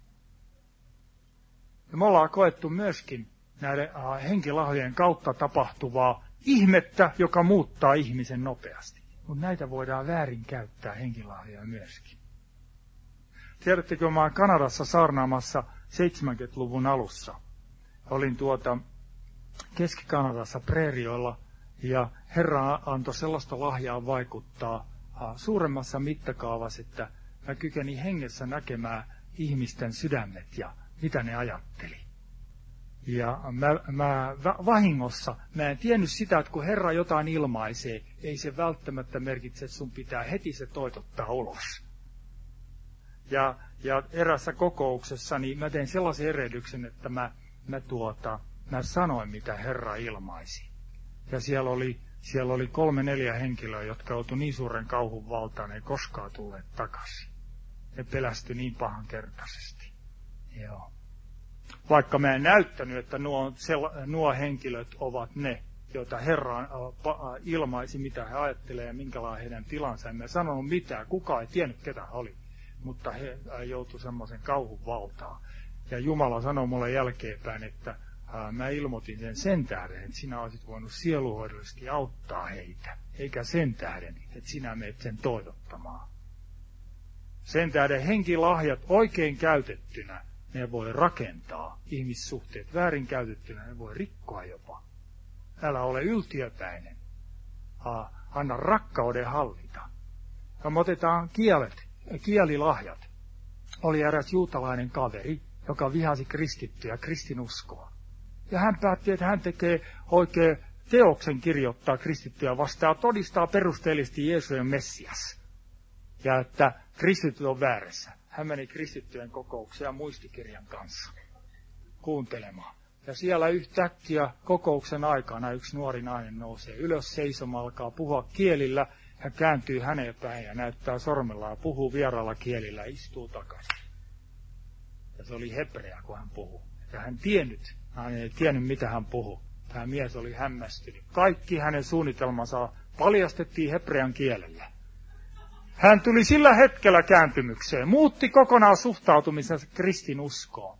Ja me ollaan koettu myöskin näiden henkilahjojen kautta tapahtuvaa ihmettä, joka muuttaa ihmisen nopeasti. Mutta näitä voidaan väärin käyttää henkilahjoja myöskin. Tiedättekö, mä olen Kanadassa saarnaamassa 70-luvun alussa. Olin Keski-Kanadassa preerioilla, ja Herra antoi sellaista lahjaa vaikuttaa suuremmassa mittakaavassa, että mä kykenin hengessä näkemään ihmisten sydämet ja mitä ne ajatteli. Ja mä vahingossa, mä en tiennyt sitä, että kun Herra jotain ilmaisee, ei se välttämättä merkitse, että sun pitää heti se toitottaa ulos. Ja erässä kokouksessa niin mä tein sellaisen erehdyksen, että mä sanoin, mitä Herra ilmaisi. Ja siellä oli 3-4 henkilöä, jotka joutuivat niin suuren kauhun valtaan, ne ei koskaan tulleet takaisin. Ne pelästyi niin pahankertaisesti. Joo. Vaikka mä en näyttänyt, että nuo henkilöt ovat ne, joita Herra ilmaisi, mitä he ajattelee ja minkälainen heidän tilansa. En mä sanonut mitään, kukaan ei tiennyt, ketä he oli. Mutta he joutuivat semmoisen kauhun valtaan. Ja Jumala sanoi mulle jälkeenpäin, että mä ilmoitin sen tähden, että sinä olisit voinut sieluhoidollisesti auttaa heitä. Eikä sen tähden, että sinä menet sen toivottamaan. Sen tähden henkilahjat oikein käytettynä, ne voi rakentaa ihmissuhteet. Väärin käytettynä ne voi rikkoa jopa. Älä ole yltiöpäinen. Anna rakkauden hallita. Ja me otetaan kielilahjat. Oli eräs juutalainen kaveri, joka vihasi kristittyä, kristinuskoa. Ja hän päätti, että hän tekee oikein teoksen kirjoittaa kristittyä vastaan ja todistaa perusteellisesti Jeesuksen Messias. Ja että kristityt on väärässä. Hän meni kristittyjen kokoukseen ja muistikirjan kanssa kuuntelemaan. Ja siellä yhtäkkiä kokouksen aikana yksi nuori nainen nousee ylös seisomaan, alkaa puhua kielillä. Hän kääntyy häneen päin ja näyttää sormella ja puhuu vieraalla kielillä ja istuu takaisin. Ja se oli hebrea, kun hän puhui. Ja hän ei tiennyt, mitä hän puhui. Tämä mies oli hämmästynyt. Kaikki hänen suunnitelmansa paljastettiin hebrean kielellä. Hän tuli sillä hetkellä kääntymykseen, muutti kokonaan suhtautumisensa kristinuskoon.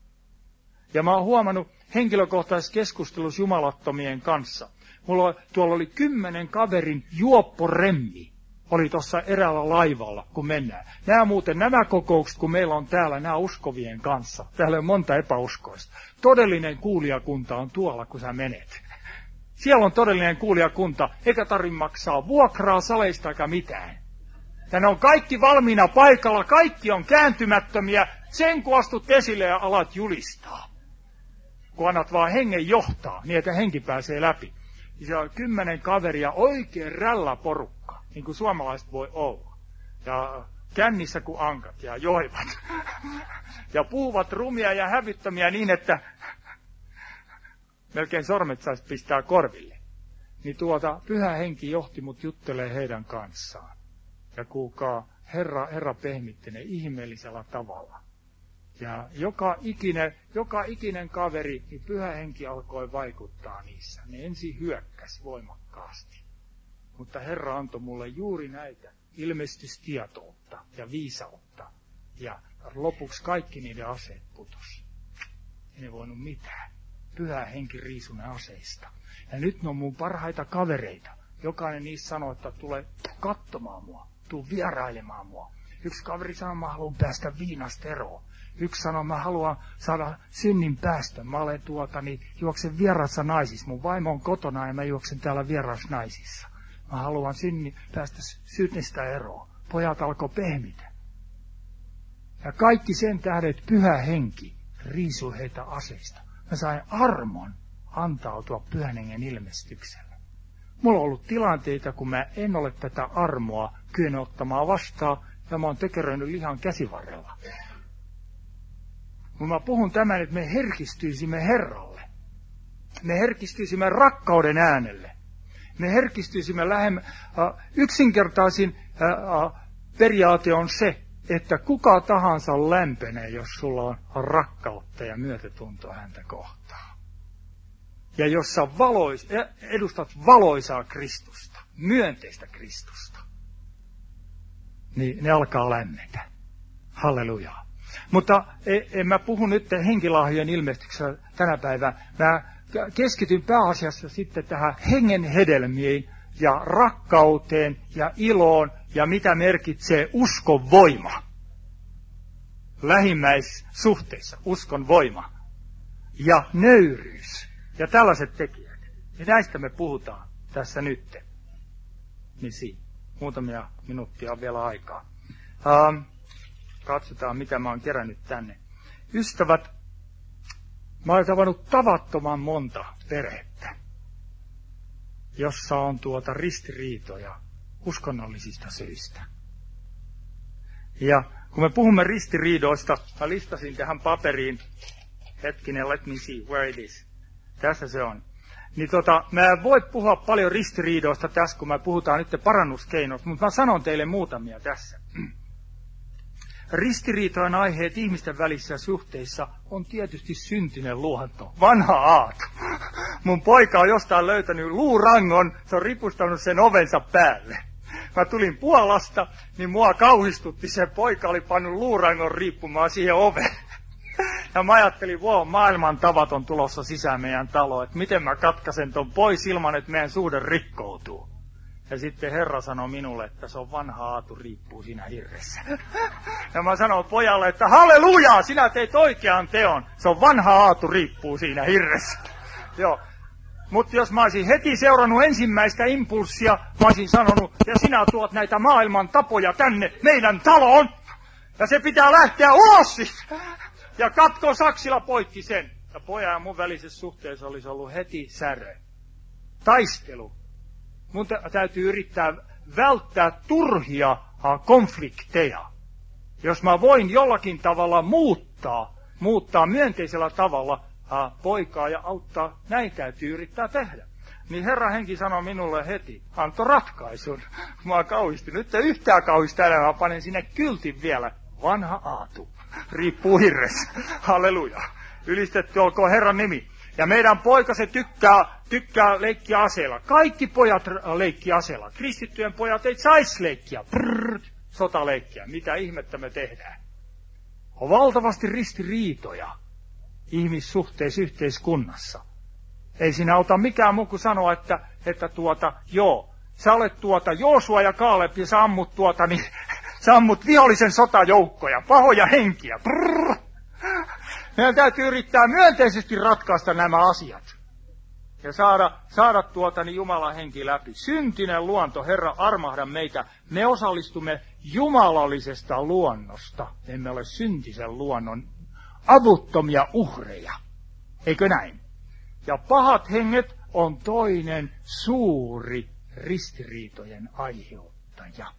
Ja mä oon huomannut henkilökohtaisessa keskustelussa jumalattomien kanssa. Tuolla oli 10 kaverin juopporemmi. Oli tuossa eräällä laivalla, kun mennään. Nämä kokoukset, kun meillä on täällä, nämä uskovien kanssa. Täällä on monta epäuskoista. Todellinen kuulijakunta on tuolla, kun sä menet. Siellä on todellinen kuulijakunta, eikä tarvitse maksaa vuokraa, saleista eikä mitään. Ja ne on kaikki valmiina paikalla, kaikki on kääntymättömiä, sen kun astut esille ja alat julistaa. Kun annat vaan hengen johtaa, niin että henki pääsee läpi. Ja siellä on 10 kaveria, oikein rälläporukka, niin kuin suomalaiset voi olla. Ja kännissä kuin ankat ja joivat. Ja puhuvat rumia ja hävyttömiä niin, että melkein sormet saisi pistää korville. Niin pyhä henki johti mut juttelee heidän kanssaan. Ja kuulkaa, Herra pehmitti ne ihmeellisellä tavalla. Ja joka ikinen kaveri, niin Pyhä Henki alkoi vaikuttaa niissä. Ne ensin hyökkäsi voimakkaasti. Mutta Herra antoi mulle juuri näitä ilmestystietoutta ja viisautta. Ja lopuksi kaikki niiden aseet putosi. Ei ne voinut mitään. Pyhä Henki riisui ne aseista. Ja nyt ne on mun parhaita kavereita. Jokainen niistä sanoo, että tule katsomaan mua, tuu vierailemaan mua. Yksi kaveri sanoo, mä haluan päästä viinasta eroon. Yksi sanoo, mä haluan saada synnin päästön. Mä olen juoksen vieraassa naisissa. Mun vaimo on kotona ja mä juoksen täällä vieraassa naisissa. Mä haluan päästä synnistä eroon. Pojat alkoi pehmitä. Ja kaikki sen tähden, että Pyhä Henki riisui heitä aseista. Mä sain armon antautua Pyhän Hengen ilmestykselle. Mulla on ollut tilanteita, kun mä en ole tätä armoa kyennyt ottamaan vastaan, ja mä oon tökeröinyt lihan käsivarrella. Kun mä puhun tämän, että me herkistyisimme Herralle. Me herkistyisimme rakkauden äänelle. Me herkistyisimme yksinkertaisin periaate on se, että kuka tahansa lämpenee, jos sulla on rakkautta ja myötätuntoa häntä kohtaan. Ja jos sä edustat valoisaa Kristusta, myönteistä Kristusta, niin ne alkaa lämmetä. Hallelujaa. Mutta en mä puhu nyt henkilahjojen ilmestyksessä tänä päivänä. Mä keskityn pääasiassa sitten tähän hengen hedelmiin ja rakkauteen ja iloon ja mitä merkitsee uskon voima. Lähimmäissuhteissa uskon voima ja nöyryys ja tällaiset tekijät. Ja näistä me puhutaan tässä nyt. Niin siinä. Muutamia minuuttia on vielä aikaa. Katsotaan, mitä mä oon kerännyt tänne. Ystävät, mä oon tavannut tavattoman monta perhettä, jossa on ristiriitoja uskonnollisista syistä. Ja kun me puhumme ristiriidoista, mä listasin tähän paperiin, hetkinen, let me see, where it is. Tässä se on. Niin mä en voi puhua paljon ristiriidoista tässä, kun me puhutaan nyt parannuskeinoista, mutta mä sanon teille muutamia tässä. Ristiriitojen aiheet ihmisten välisissä suhteissa on tietysti syntinen luonto, vanha aatu. Mun poika on jostain löytänyt luurangon, se on ripustanut sen ovensa päälle. Mä tulin Puolasta, niin mua kauhistutti, se poika oli pannut luurangon riippumaan siihen oveen. Ja mä ajattelin, maailman tavat on tulossa sisään meidän taloon, että miten mä katkaisen ton pois ilman, että meidän suhde rikkoutuu. Ja sitten Herra sanoi minulle, että se on vanha aatu, riippuu siinä hirressä. Ja mä sanoin pojalle, että hallelujaa, sinä teit oikean teon. Se on vanha aatu, riippuu siinä hirressä. Joo. Mutta jos mä olisin heti seurannut ensimmäistä impulssia, mä olisin sanonut, ja sinä tuot näitä maailman tapoja tänne meidän taloon. Ja se pitää lähteä ulos. Ja katko saksilla poikki sen. Ja pojan ja mun välisessä suhteessa olisi ollut heti särö. Taistelu. Mun täytyy yrittää välttää turhia konflikteja. Jos mä voin jollakin tavalla muuttaa myönteisellä tavalla poikaa ja auttaa, näin täytyy yrittää tehdä. Niin Herra Henki sanoi minulle heti, antoi ratkaisun. Mä kauhistin. Nyt ei yhtään kauhista enää, mä panen sinne kyltin vielä. Vanha aatu. Riippuu hirressä. Halleluja. Ylistetty olkoon Herran nimi. Ja meidän poika se tykkää leikkiä aseella. Kaikki pojat leikki aseella. Kristittyjen pojat ei saisi leikkiä. Sotaleikkiä. Mitä ihmettä me tehdään? On valtavasti ristiriitoja ihmissuhteissa yhteiskunnassa. Ei siinä auta mikään muu kuin sanoa, että sä olet Joosua ja Kaaleb ja sä ammut vihollisen sotajoukkoja, pahoja henkiä. Meidän täytyy yrittää myönteisesti ratkaista nämä asiat ja saada Jumalan henki läpi. Syntinen luonto, Herra, armahda meitä. Me osallistumme jumalallisesta luonnosta. Emme ole syntisen luonnon avuttomia uhreja. Eikö näin? Ja pahat henget on toinen suuri ristiriitojen aiheuttaja.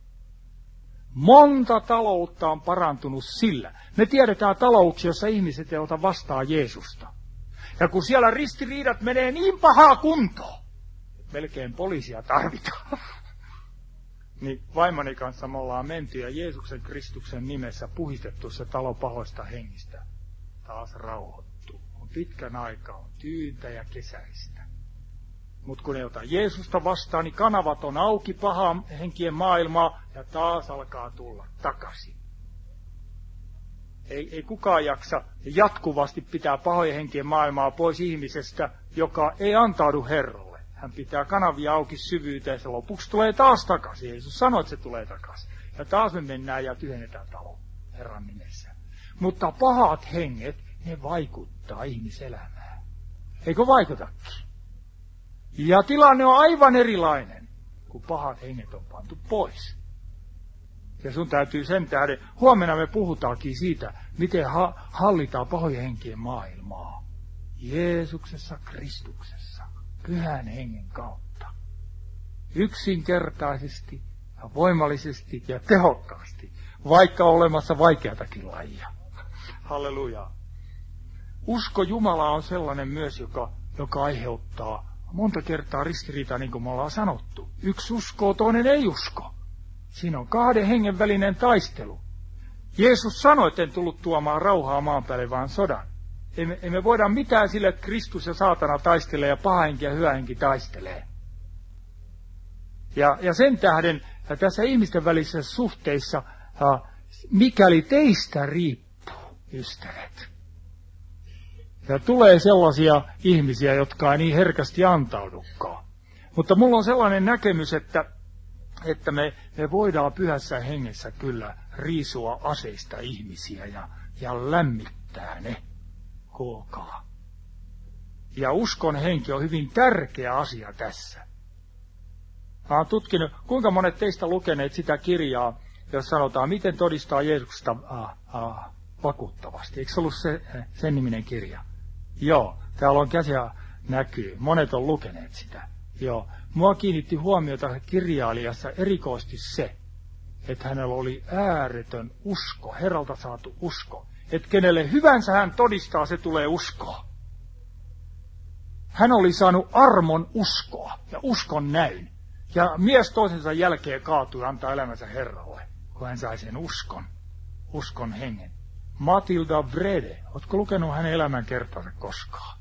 Monta taloutta on parantunut sillä. Me tiedetään talouksia, joissa ihmiset ei ota vastaan Jeesusta. Ja kun siellä ristiriidat menee niin pahaa kuntoon, melkein poliisia tarvitaan. niin vaimoni kanssa me ollaan menty ja Jeesuksen Kristuksen nimessä puhistettu se talo pahoista hengistä. Taas rauhoittuu. On pitkän aikaa, on tyyntä ja kesäistä. Mutta kun ei ota Jeesusta vastaan, niin kanavat on auki pahaan henkien maailmaa ja taas alkaa tulla takaisin. Ei kukaan jaksa jatkuvasti pitää pahojen henkien maailmaa pois ihmisestä, joka ei antaudu Herralle. Hän pitää kanavia auki syvyyteen, se lopuksi tulee taas takaisin. Jeesus sanoi, että se tulee takaisin. Ja taas me mennään ja tyhjennetään talo Herran nimessä. Mutta pahat henget, ne vaikuttaa ihmiselämään. Eikö vaikutakin? Ja tilanne on aivan erilainen, kun pahat henget on pantu pois. Ja sun täytyy sen tähden, huomenna me puhutaankin siitä, miten hallitaan pahojen henkien maailmaa. Jeesuksessa, Kristuksessa, Pyhän Hengen kautta. Yksinkertaisesti ja voimallisesti ja tehokkaasti, vaikka on olemassa vaikeatakin lajia. Halleluja. Usko Jumalaa on sellainen myös, joka aiheuttaa monta kertaa ristiriitaa, niin kuin me ollaan sanottu. Yksi uskoo, toinen ei usko. Siinä on kahden hengen välinen taistelu. Jeesus sanoi, että en tullut tuomaan rauhaa maan päälle, vaan sodan. Emme voida mitään sille, että Kristus ja saatana taistelee ja paha henki ja hyvä henki taistelee. Ja sen tähden tässä ihmisten välisissä suhteissa, mikäli teistä riippuu, ystävät. Ja tulee sellaisia ihmisiä, jotka ei niin herkästi antaudukaan. Mutta mulla on sellainen näkemys, että me voidaan pyhässä hengessä kyllä riisua aseista ihmisiä ja lämmittää ne. Kuulkaa. Ja uskon henki on hyvin tärkeä asia tässä. Mä oon tutkinut, kuinka monet teistä lukeneet sitä kirjaa, jos sanotaan, miten todistaa Jeesuksesta vakuuttavasti. Eikö se ollut sen niminen kirja? Joo, täällä on käsiä näkyy. Monet on lukeneet sitä. Joo. Mua kiinnitti huomiota kirjailijassa erikoisesti se, että hänellä oli ääretön usko, Herralta saatu usko. Että kenelle hyvänsä hän todistaa, se tulee uskoa. Hän oli saanut armon uskoa ja uskon näyn. Ja mies toisensa jälkeen kaatui antaa elämänsä Herralle, kun hän sai sen uskon hengen. Matilda Vrede, ootko lukenut hänen elämänkertansa koskaan?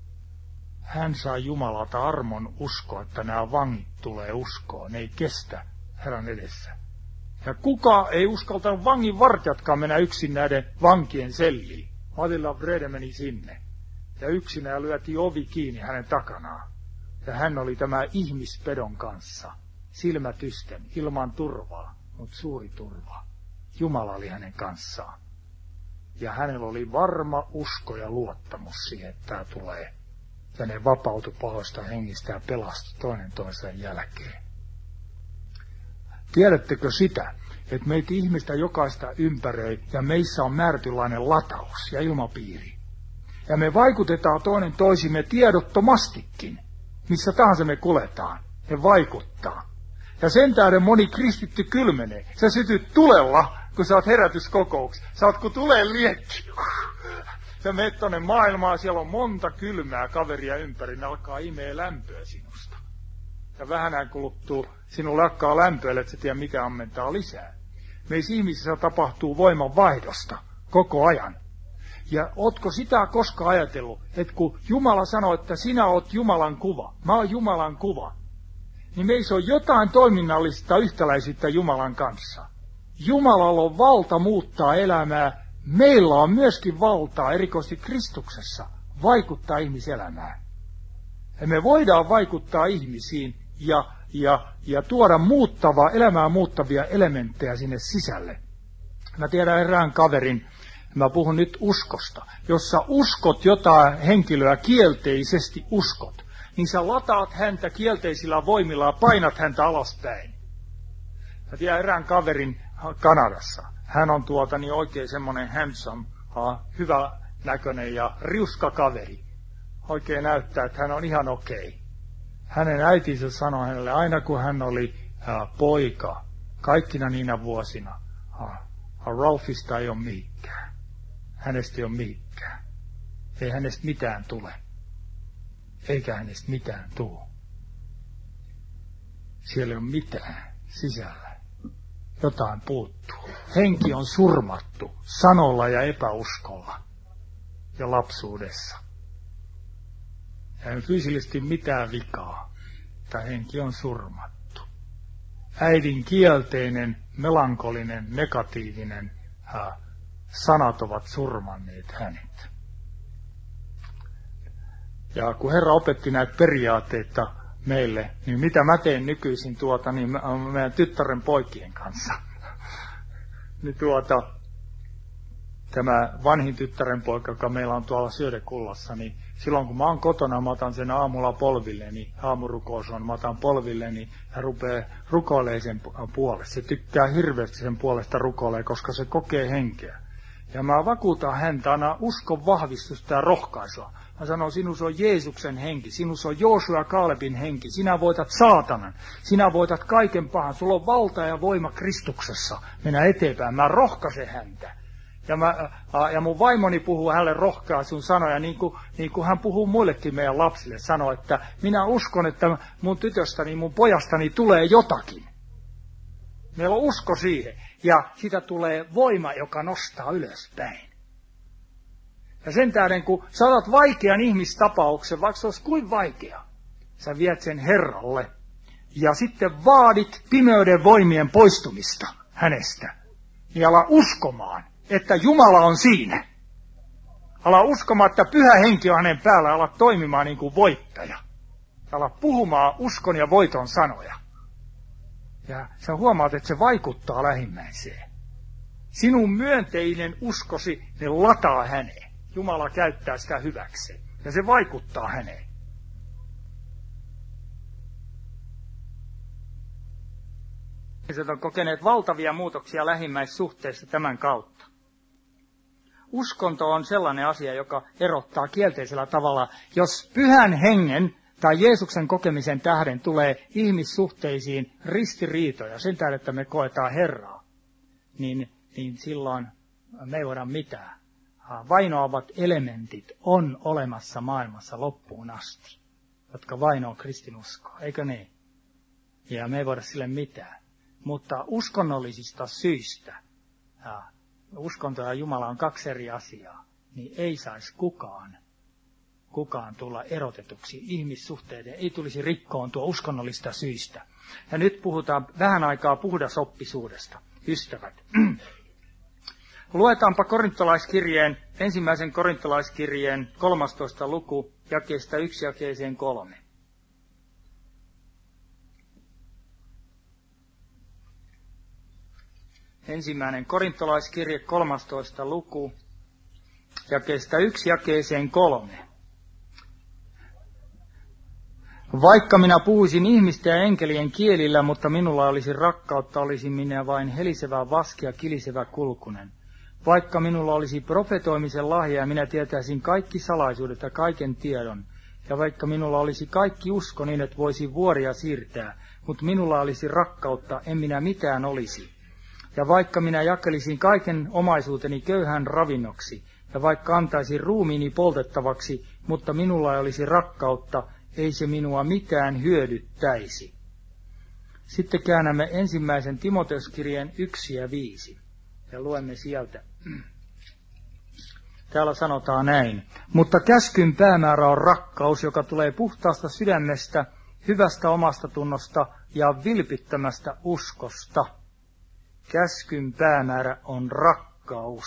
Hän sai Jumalalta armon uskoa, että nämä vangit tulee uskoon. Ne ei kestä Herran edessä. Ja kuka ei uskaltanut vangin vartijatkaan mennä yksin näiden vankien selliin. Matilda Vrede meni sinne. Ja yksinään lyötiin ovi kiinni hänen takanaan. Ja hän oli tämä ihmispedon kanssa. Silmätysten, ilman turvaa, mutta suuri turva. Jumala oli hänen kanssaan. Ja hänellä oli varma usko ja luottamus siihen, että tämä tulee. Ja ne vapautui pahoista hengistä ja pelastui toinen toisen jälkeen. Tiedättekö sitä, että meitä ihmistä jokaista ympäröi ja meissä on määrätynlainen lataus ja ilmapiiri. Ja me vaikutetaan toinen toisimme tiedottomastikin, missä tahansa me kuljetaan. Ne vaikuttaa. Ja sen tähden moni kristitty kylmenee. Sä sytyt tulella, kun sä oot herätyskokouksessa. Sä oot kun tulee liekki. Sä menet tonne maailmaan, siellä on monta kylmää kaveria ympäri, ne alkaa imee lämpöä sinusta. Ja vähänään kuluttuu, sinulle alkaa lämpöä, että sä tiedä mikä ammentaa lisää. Meissä ihmisissä tapahtuu voimanvaihdosta koko ajan. Ja ootko sitä koskaan ajatellut, että kun Jumala sanoo, että sinä oot Jumalan kuva, mä oon Jumalan kuva, niin meissä on jotain toiminnallista yhtäläisyyttä Jumalan kanssa. Jumalalla on valta muuttaa elämää. Meillä on myöskin valtaa, erikoisesti Kristuksessa, vaikuttaa ihmiselämään. Ja me voidaan vaikuttaa ihmisiin ja tuoda elämää muuttavia elementtejä sinne sisälle. Mä tiedän erään kaverin, mä puhun nyt uskosta. Jos sä uskot jotain henkilöä kielteisesti uskot, niin sä lataat häntä kielteisillä voimilla ja painat häntä alaspäin. Mä tiedän erään kaverin Kanadassa. Hän on oikein semmoinen handsome, hyvä näköinen ja riuska kaveri. Oikein näyttää, että hän on ihan okei. Hänen äitinsä sanoi hänelle aina kun hän oli poika, kaikkina niinä vuosina, Ralphista ei ole mihinkään. Hänestä ei ole mihinkään. Ei hänestä mitään tule. Eikä hänestä mitään tule. Siellä ei ole mitään sisällä. jotain puuttuu. Henki on surmattu sanolla ja epäuskolla jo lapsuudessa. Ei fyysisesti mitään vikaa. Tämä henki on surmattu. Äidin kielteinen, melankolinen, negatiivinen sanat ovat surmanneet hänet. Ja kun Herra opetti näitä periaatteita meille, niin mitä mä teen nykyisin niin meidän tyttären poikien kanssa. Niin tämä vanhin tyttären poika, joka meillä on tuolla Syödekullassa, niin silloin kun mä oon kotona, mä otan sen aamulla polvilleni, aamurukous on, mä otan polvilleni ja rupeaa rukoilemaan sen puolesta. Se tykkää hirveästi sen puolesta rukoilemaan, koska se kokee henkeä. Ja mä vakuutan häntä, anna uskon vahvistusta ja rohkaisua. Mä sanon, sinus on Jeesuksen henki, sinus on Joosua ja Kaalebin henki, sinä voitat saatanan, sinä voitat kaiken pahan, sulla on valta ja voima Kristuksessa. Mennä eteenpäin, mä rohkaisen häntä. Ja mun vaimoni puhuu hänelle rohkaisun sanoja, niin kuin hän puhuu muillekin meidän lapsille, sanoo, että minä uskon, että mun tytöstäni, mun pojastani tulee jotakin. Meillä on usko siihen, ja siitä tulee voima, joka nostaa ylöspäin. Ja sen tähden, kun sä otat vaikean ihmistapauksen, vaikka se olisi kuin vaikea, sä viet sen Herralle, ja sitten vaadit pimeyden voimien poistumista hänestä, niin ala uskomaan, että Jumala on siinä. Ala uskomaan, että Pyhä Henki on hänen päällä, ala toimimaan niin kuin voittaja. Ala puhumaan uskon ja voiton sanoja. Ja sä huomaat, että se vaikuttaa lähimmäiseen. Sinun myönteinen uskosi, ne lataa häneen. Jumala käyttää sitä hyväkseen. Ja se vaikuttaa häneen. Ihmiset on kokeneet valtavia muutoksia lähimmäissuhteissa tämän kautta. Uskonto on sellainen asia, joka erottaa kielteisellä tavalla. Jos Pyhän Hengen tai Jeesuksen kokemisen tähden tulee ihmissuhteisiin ristiriitoja, sen tähden, että me koetaan Herraa, niin silloin me ei voida mitään. Vainoavat elementit on olemassa maailmassa loppuun asti, jotka vainoavat kristinuskoa, eikö niin? Ja me ei voida sille mitään. Mutta uskonnollisista syistä, uskonto ja Jumala on kaksi eri asiaa, niin ei saisi kukaan tulla erotetuksi. Ihmissuhteiden ei tulisi rikkoontua uskonnollista syistä. Ja nyt puhutaan vähän aikaa puhdasoppisuudesta, ystävät. Luetaanpa ensimmäisen korintolaiskirjeen 13. luku, jakeesta 1 jakeeseen 3. Ensimmäinen korintolaiskirje 13. luku, jakeesta 1 jakeeseen 3. Vaikka minä puhuisin ihmisten ja enkelien kielillä, mutta minulla olisi rakkautta, olisin minä vain helisevä vaski ja kilisevä kulkunen. Vaikka minulla olisi profetoimisen lahja ja minä tietäisin kaikki salaisuudet ja kaiken tiedon, ja vaikka minulla olisi kaikki usko niin, että voisi vuoria siirtää, mutta minulla olisi rakkautta, en minä mitään olisi. Ja vaikka minä jakelisin kaiken omaisuuteni köyhän ravinnoksi, ja vaikka antaisin ruumiini poltettavaksi, mutta minulla ei olisi rakkautta, ei se minua mitään hyödyttäisi. Sitten käännämme ensimmäisen Timoteuskirjeen 1 ja 5, ja luemme sieltä. Täällä sanotaan näin. Mutta käskyn päämäärä on rakkaus, joka tulee puhtaasta sydämestä, hyvästä omasta tunnosta ja vilpittömästä uskosta. Käskyn päämäärä on rakkaus.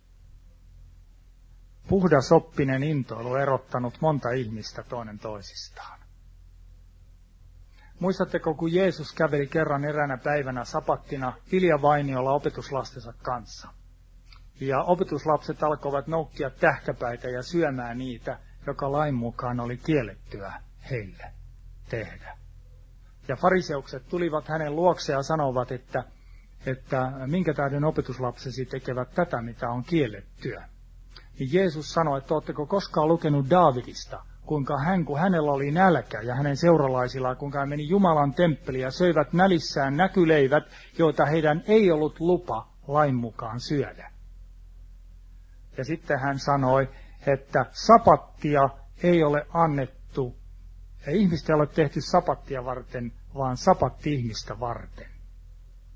Puhdasoppinen intoilu on erottanut monta ihmistä toinen toisistaan. Muistatteko, kun Jeesus käveli kerran eräänä päivänä sapattina hiljavainiolla opetuslastensa kanssa? Ja opetuslapset alkoivat noukkia tähkäpäitä ja syömään niitä, joka lain mukaan oli kiellettyä heille tehdä. Ja fariseukset tulivat hänen luokseen ja sanovat, että minkä tähden opetuslapsesi tekevät tätä, mitä on kiellettyä. Niin Jeesus sanoi, että oletteko koskaan lukenut Daavidista, kuinka kun hänellä oli nälkä ja hänen seuralaisillaan, kuinka hän meni Jumalan temppeliin ja söivät nälissään näkyleivät, joita heidän ei ollut lupa lain mukaan syödä. Ja sitten hän sanoi, että sapattia ei ole annettu, ja ihmistä ei ole tehty sapattia varten, vaan sapatti ihmistä varten.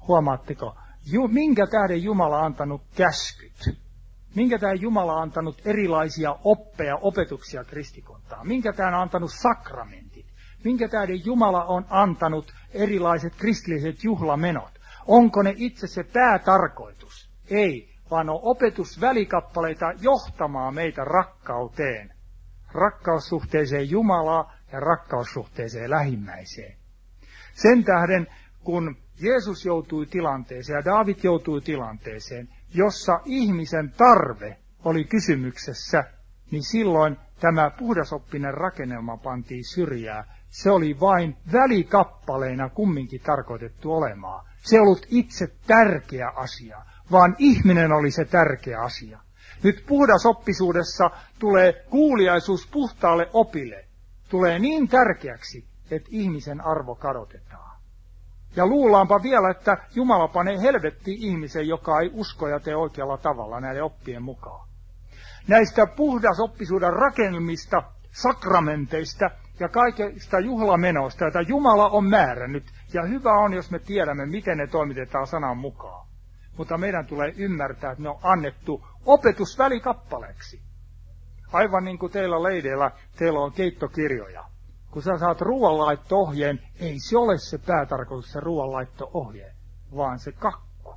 Huomaatteko? Minkä tähden Jumala on antanut käskyt? Minkä tähden Jumala on antanut erilaisia oppeja, opetuksia kristikuntaan? Minkä tähden on antanut sakramentit? Minkä tähden Jumala on antanut erilaiset kristilliset juhlamenot? Onko ne itse se päätarkoitus? Ei, vaan on opetusvälikappaleita johtamaan meitä rakkauteen. Rakkaussuhteeseen Jumalaa ja rakkaussuhteeseen lähimmäiseen. Sen tähden, kun Jeesus joutui tilanteeseen ja Daavid joutui tilanteeseen, jossa ihmisen tarve oli kysymyksessä, niin silloin tämä puhdasoppinen rakennelma pantiin syrjään. Se oli vain välikappaleina kumminkin tarkoitettu olemaan. Se ei ollut itse tärkeä asia, vaan ihminen oli se tärkeä asia. Nyt puhdasoppisuudessa tulee kuuliaisuus puhtaalle opille. Tulee niin tärkeäksi, että ihmisen arvo kadotetaan. Ja luullaanpa vielä, että Jumala panee helvettiin ihmisen, joka ei usko ja tee oikealla tavalla näiden oppien mukaan. Näistä puhdasoppisuuden rakennelmista, sakramenteista ja kaikista juhlamenoista, joita Jumala on määrännyt. Ja hyvä on, jos me tiedämme, miten ne toimitetaan sanan mukaan. Mutta meidän tulee ymmärtää, että ne on annettu opetusvälikappaleeksi. Aivan niin kuin teillä leideillä, teillä on keittokirjoja. Kun sä saat ruoanlaitto-ohjeen, ei se ole se päätarkoitus se ruoanlaitto-ohje, vaan se kakku.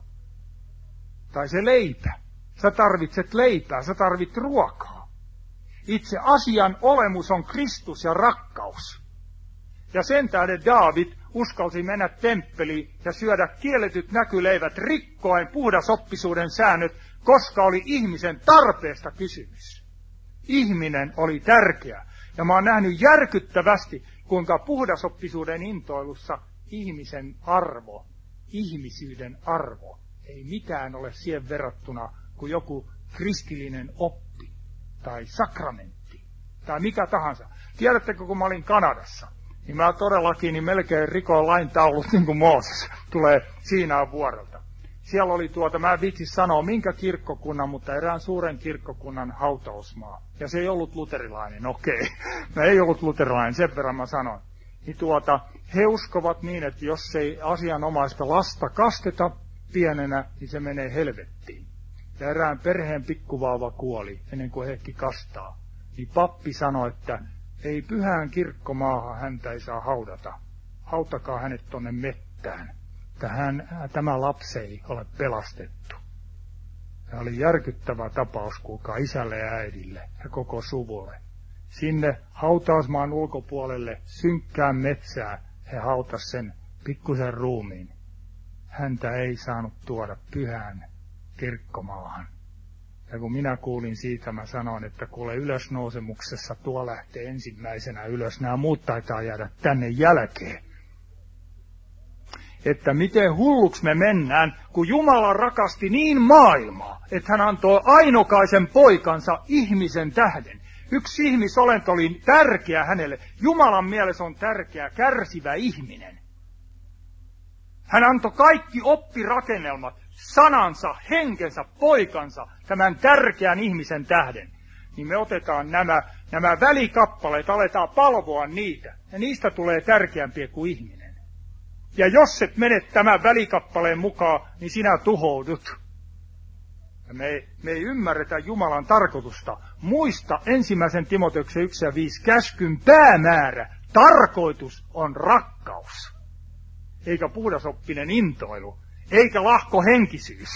Tai se leipä. Sä tarvitset leipää, sä tarvit ruokaa. Itse asian olemus on Kristus ja rakkaus. Ja sen tähden Daavid uskalsi mennä temppeliin ja syödä kielletyt näkyleivät rikkoen puhdasoppisuuden säännöt, koska oli ihmisen tarpeesta kysymys. Ihminen oli tärkeä. Ja mä oon nähnyt järkyttävästi, kuinka puhdasoppisuuden intoilussa ihmisen arvo, ihmisyyden arvo, ei mitään ole siihen verrattuna kuin joku kristillinen oppi tai sakramentti tai mikä tahansa. Tiedättekö, kun mä olin Kanadassa, niin mä todellakin niin melkein rikoin lain taulut niin kuin Mooses tulee Siinain vuorelta. Siellä oli mä en viitsi sanoa minkä kirkkokunnan, mutta erään suuren kirkkokunnan hautausmaa. Ja se ei ollut luterilainen, okei. No ei ollut luterilainen, sen verran mä sanoin. Niin he uskovat niin, että jos ei asianomaista lasta kasteta pienenä, niin se menee helvettiin. Ja erään perheen pikkuvauva kuoli ennen kuin heikki kastaa. Niin pappi sanoi, että ei pyhään kirkkomaahan häntä ei saa haudata. Hautakaa hänet tonne mettään. Tämä lapsi ei ole pelastettu. Tämä oli järkyttävä tapaus, kuulkaa isälle ja äidille ja koko suvulle. Sinne hautausmaan ulkopuolelle synkkään metsään he hautas sen pikkusen ruumiin. Häntä ei saanut tuoda pyhään kirkkomaahan. Ja kun minä kuulin siitä, mä sanoin, että kuule ylösnousemuksessa tuo lähtee ensimmäisenä ylös. Nämä muut taitaa jäädä tänne jälkeen. Että miten hulluksi me mennään, kun Jumala rakasti niin maailmaa, että hän antoi ainokaisen poikansa ihmisen tähden. Yksi ihmisolento oli tärkeä hänelle. Jumalan mielessä on tärkeä, kärsivä ihminen. Hän antoi kaikki oppirakennelmat, sanansa, henkensä, poikansa, tämän tärkeän ihmisen tähden. Niin me otetaan nämä välikappaleet, aletaan palvoa niitä, ja niistä tulee tärkeämpiä kuin ihminen. Ja jos et mene tämän välikappaleen mukaan, niin sinä tuhoudut. Ja me ei ymmärretä Jumalan tarkoitusta. Muista 1. Timoteuksen 1 ja 5 käskyn päämäärä, tarkoitus on rakkaus. Eikä puhdasoppinen intoilu, eikä lahkohenkisyys.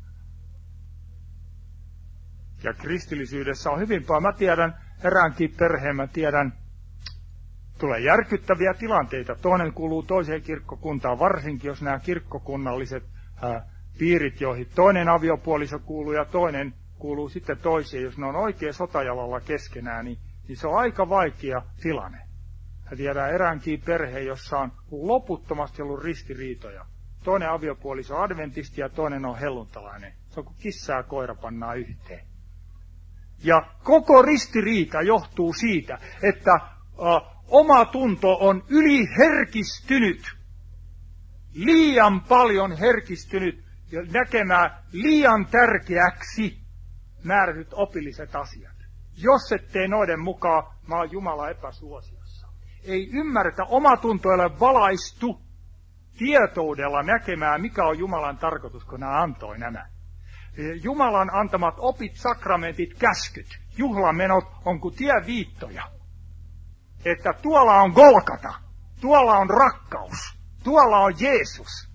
Ja kristillisyydessä on hyvin paljon. Mä tiedän eräänkin perheen, tulee järkyttäviä tilanteita. Toinen kuuluu toiseen kirkkokuntaan, varsinkin jos nämä kirkkokunnalliset piirit, joihin toinen aviopuoliso kuuluu ja toinen kuuluu sitten toiseen. Jos ne on oikein sotajalalla keskenään, niin se on aika vaikea tilanne. Ja tiedän eräänkin perhe, jossa on loputtomasti ollut ristiriitoja. Toinen aviopuoliso on adventisti ja toinen on helluntalainen. Se on kuin kissa ja koira pannaan yhteen. Ja koko ristiriita johtuu siitä, että oma tunto on yliherkistynyt, liian paljon herkistynyt ja näkemään liian tärkeäksi määrätyt opilliset asiat. Jos et tee noiden mukaan, mä oon Jumala epäsuosiossa. Ei ymmärretä, oma tunto ei ole valaistu. tietoudella näkemään, mikä on Jumalan tarkoitus, kun nämä antoi nämä. Jumalan antamat opit, sakramentit, käskyt, juhlamenot on kuin tieviittoja. Että tuolla on Golgata, tuolla on rakkaus, tuolla on Jeesus.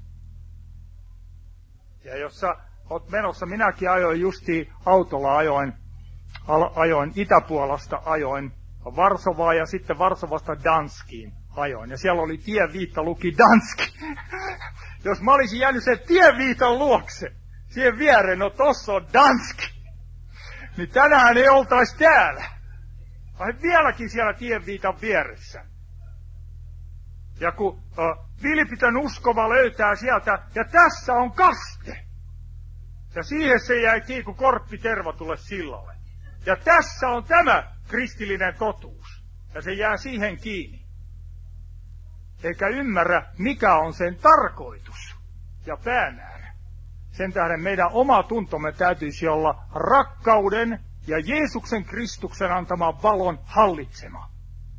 Ja jos sä oot menossa, minäkin ajoin justiin autolla, ajoin Itäpuolasta, ajoin Varsovaa ja sitten Varsovasta Danskiin ajoin. Ja siellä oli tieviitta, luki Danski. Jos mä olisin jäänyt sen tieviitan luokse, siihen viereen, no tossa on Danski, niin tänään ei oltaisi täällä. Vai vieläkin siellä tieviitan vieressä. Ja kun vilpitön uskova löytää sieltä, ja tässä on kaste. Ja siihen se jäi kiinni, korppi tervatulle sillalle. Ja tässä on tämä kristillinen totuus. Ja se jää siihen kiinni. Eikä ymmärrä, mikä on sen tarkoitus ja päämäärä. Sen tähden meidän oma tuntomme täytyisi olla rakkauden ja Jeesuksen Kristuksen antaman valon hallitsema.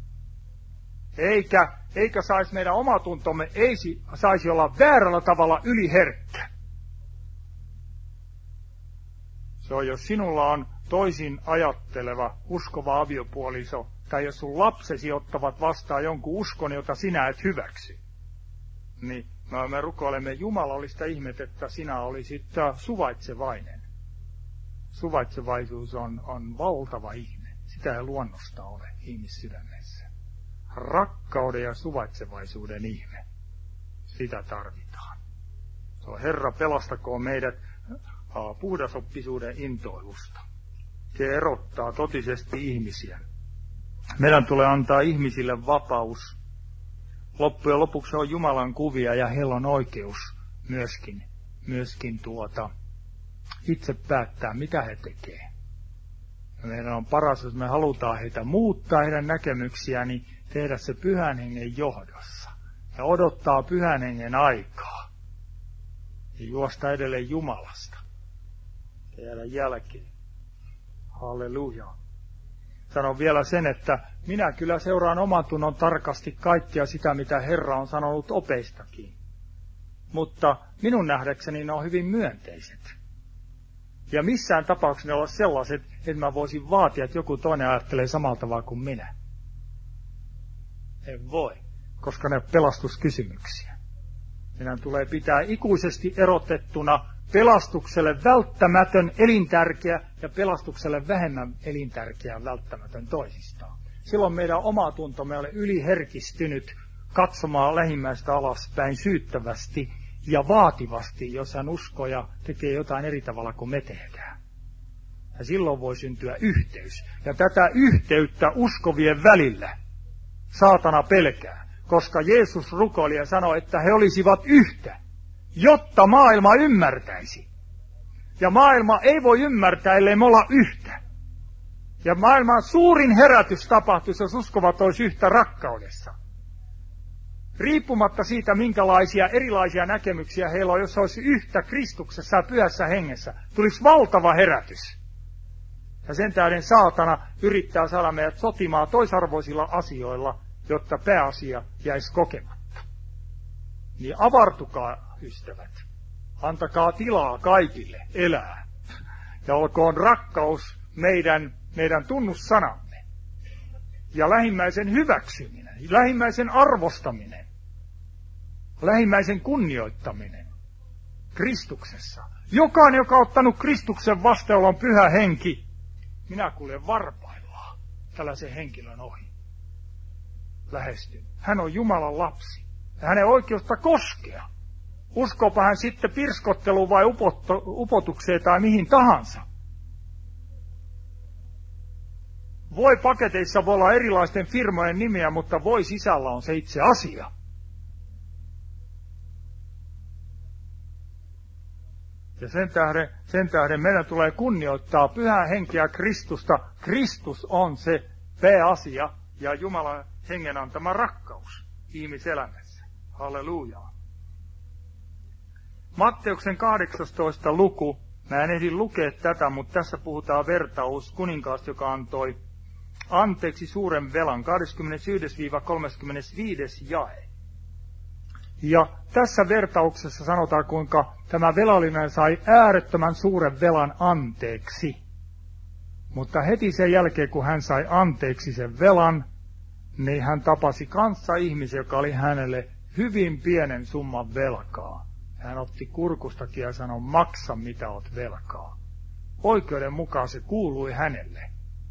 Eikä saisi meidän oma tuntomme, ei saisi olla väärällä tavalla yliherkkä. Se on, jos sinulla on toisin ajatteleva, uskova aviopuoliso, tai jos sun lapsesi ottavat vastaan jonkun uskon, jota sinä et hyväksy, niin me rukoilemme jumalallista ihmettä, että sinä olisit suvaitsevainen. Suvaitsevaisuus on valtava ihme. Sitä ei luonnosta ole ihmissydämessä. Rakkauden ja suvaitsevaisuuden ihme. Sitä tarvitaan. Se on Herra, pelastakoon meidät puhdasoppisuuden intoilusta. Se erottaa totisesti ihmisiä. Meidän tulee antaa ihmisille vapaus. Loppujen lopuksi on Jumalan kuvia ja heillä on oikeus myöskin itse päättää, mitä he tekee. Ja meidän on paras, jos me halutaan heitä muuttaa, heidän näkemyksiään, niin tehdä se Pyhän Hengen johdossa. Ja odottaa Pyhän Hengen aikaa. Ja juosta edelleen Jumalasta. Ja jäädä jälkeen. Halleluja. Sanon vielä sen, että minä kyllä seuraan oman tunnon tarkasti kaikkia sitä, mitä Herra on sanonut opeistakin. Mutta minun nähdäkseni ne on hyvin myönteiset. Ja missään tapauksessa ne ole sellaiset, että mä voisin vaatia, että joku toinen ajattelee samalla tavalla kuin minä. En voi, koska ne on pelastuskysymyksiä. Meidän tulee pitää ikuisesti erotettuna pelastukselle välttämätön elintärkeä ja pelastukselle vähemmän elintärkeä välttämätön toisistaan. Silloin meidän oma tuntomme ole yliherkistynyt katsomaan lähimmäistä alaspäin syyttävästi ja vaativasti, jos hän uskoo ja tekee jotain eri tavalla kuin me tehdään. Ja silloin voi syntyä yhteys. Ja tätä yhteyttä uskovien välillä saatana pelkää, koska Jeesus rukoili ja sanoi, että he olisivat yhtä, jotta maailma ymmärtäisi. Ja maailma ei voi ymmärtää, ellei me olla yhtä. Ja maailman suurin herätys tapahtuisi, jos uskovat olisi yhtä rakkaudessa. Riippumatta siitä, minkälaisia erilaisia näkemyksiä heillä on, jos olisi yhtä Kristuksessa ja Pyhässä Hengessä, tulisi valtava herätys. Ja sen tähden saatana yrittää saada meidät sotimaan toisarvoisilla asioilla, jotta pääasia jäisi kokematta. Niin avartukaa, ystävät. Antakaa tilaa kaikille elää. Ja olkoon rakkaus meidän tunnussanamme. Ja lähimmäisen hyväksyminen, lähimmäisen arvostaminen, lähimmäisen kunnioittaminen Kristuksessa. Jokainen, joka on ottanut Kristuksen vastaan, jolla on Pyhä Henki, minä kuljen varpaillaan tällaisen henkilön ohi. Lähestyn. Hän on Jumalan lapsi. Ja hänen oikeutta koskea. Uskoopa hän sitten pirskotteluun vai upotukseen tai mihin tahansa. Voi paketeissa voi olla erilaisten firmojen nimiä, mutta voi sisällä on se itse asia. Ja sen tähden meidän tulee kunnioittaa Pyhää Henkeä Kristusta. Kristus on se pääasia ja Jumalan Hengen antama rakkaus ihmiselämässä. Halleluja. Matteuksen 18. luku. Mä en ehdi lukea tätä, mutta tässä puhutaan vertaus kuninkaasta, joka antoi anteeksi suuren velan, 21-35 jae. Ja tässä vertauksessa sanotaan, kuinka tämä velallinen sai äärettömän suuren velan anteeksi. Mutta heti sen jälkeen, kun hän sai anteeksi sen velan, niin hän tapasi kanssa ihmisen, joka oli hänelle hyvin pienen summan velkaa. Hän otti kurkustakin ja sanoi, maksa mitä olet velkaa. Oikeuden mukaan se kuului hänelle,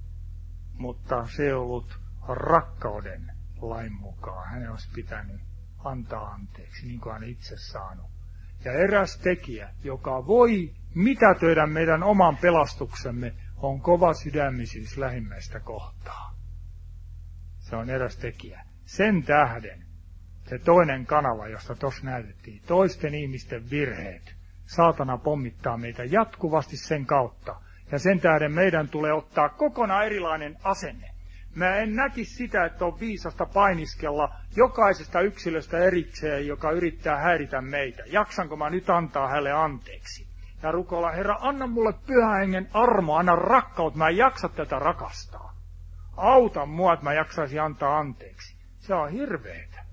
mutta se ei ollut rakkauden lain mukaan. Hänen olisi pitänyt antaa anteeksi, niin kuin hän itse saanut. Ja eräs tekijä, joka voi mitätöidä meidän oman pelastuksemme, on kova sydämisyys lähimmäistä kohtaa. Se on eräs tekijä. Sen tähden se toinen kanava, josta tuossa näytettiin, toisten ihmisten virheet, saatana pommittaa meitä jatkuvasti sen kautta. Ja sen tähden meidän tulee ottaa kokonaan erilainen asenne. Mä en näkisi sitä, että on viisasta painiskella jokaisesta yksilöstä erikseen, joka yrittää häiritä meitä. Jaksanko mä nyt antaa hänelle anteeksi? Ja rukoilla, Herra, anna mulle pyhän hengen armo, anna rakkaut, mä en jaksa tätä rakastaa. Auta mua, että mä jaksaisin antaa anteeksi. Se on hirveetä.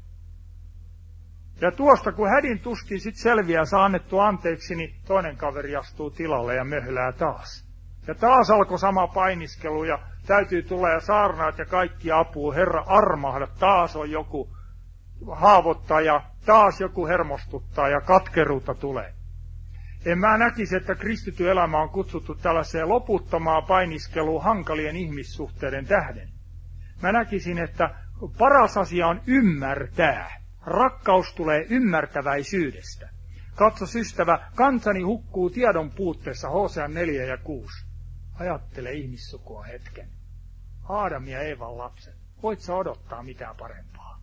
Ja tuosta, kun hädin tuskin sit selviää saa annettu anteeksi, niin toinen kaveri astuu tilalle ja möhlää taas. Ja taas alkoi sama painiskelu ja täytyy tulla ja saarnaat ja kaikki apuu. Herra, armahda, taas on joku haavoittaa ja taas joku hermostuttaa ja katkeruutta tulee. En mä näkisi, että kristitty elämä on kutsuttu tällaiseen loputtomaan painiskeluun hankalien ihmissuhteiden tähden. Mä näkisin, että paras asia on ymmärtää. Rakkaus tulee ymmärtäväisyydestä. Katsos ystävä, kansani hukkuu tiedon puutteessa Hosea 4 ja 6. Ajattele ihmissukua hetken. Aadam ja Eevan lapset. Voit sä odottaa mitään parempaa?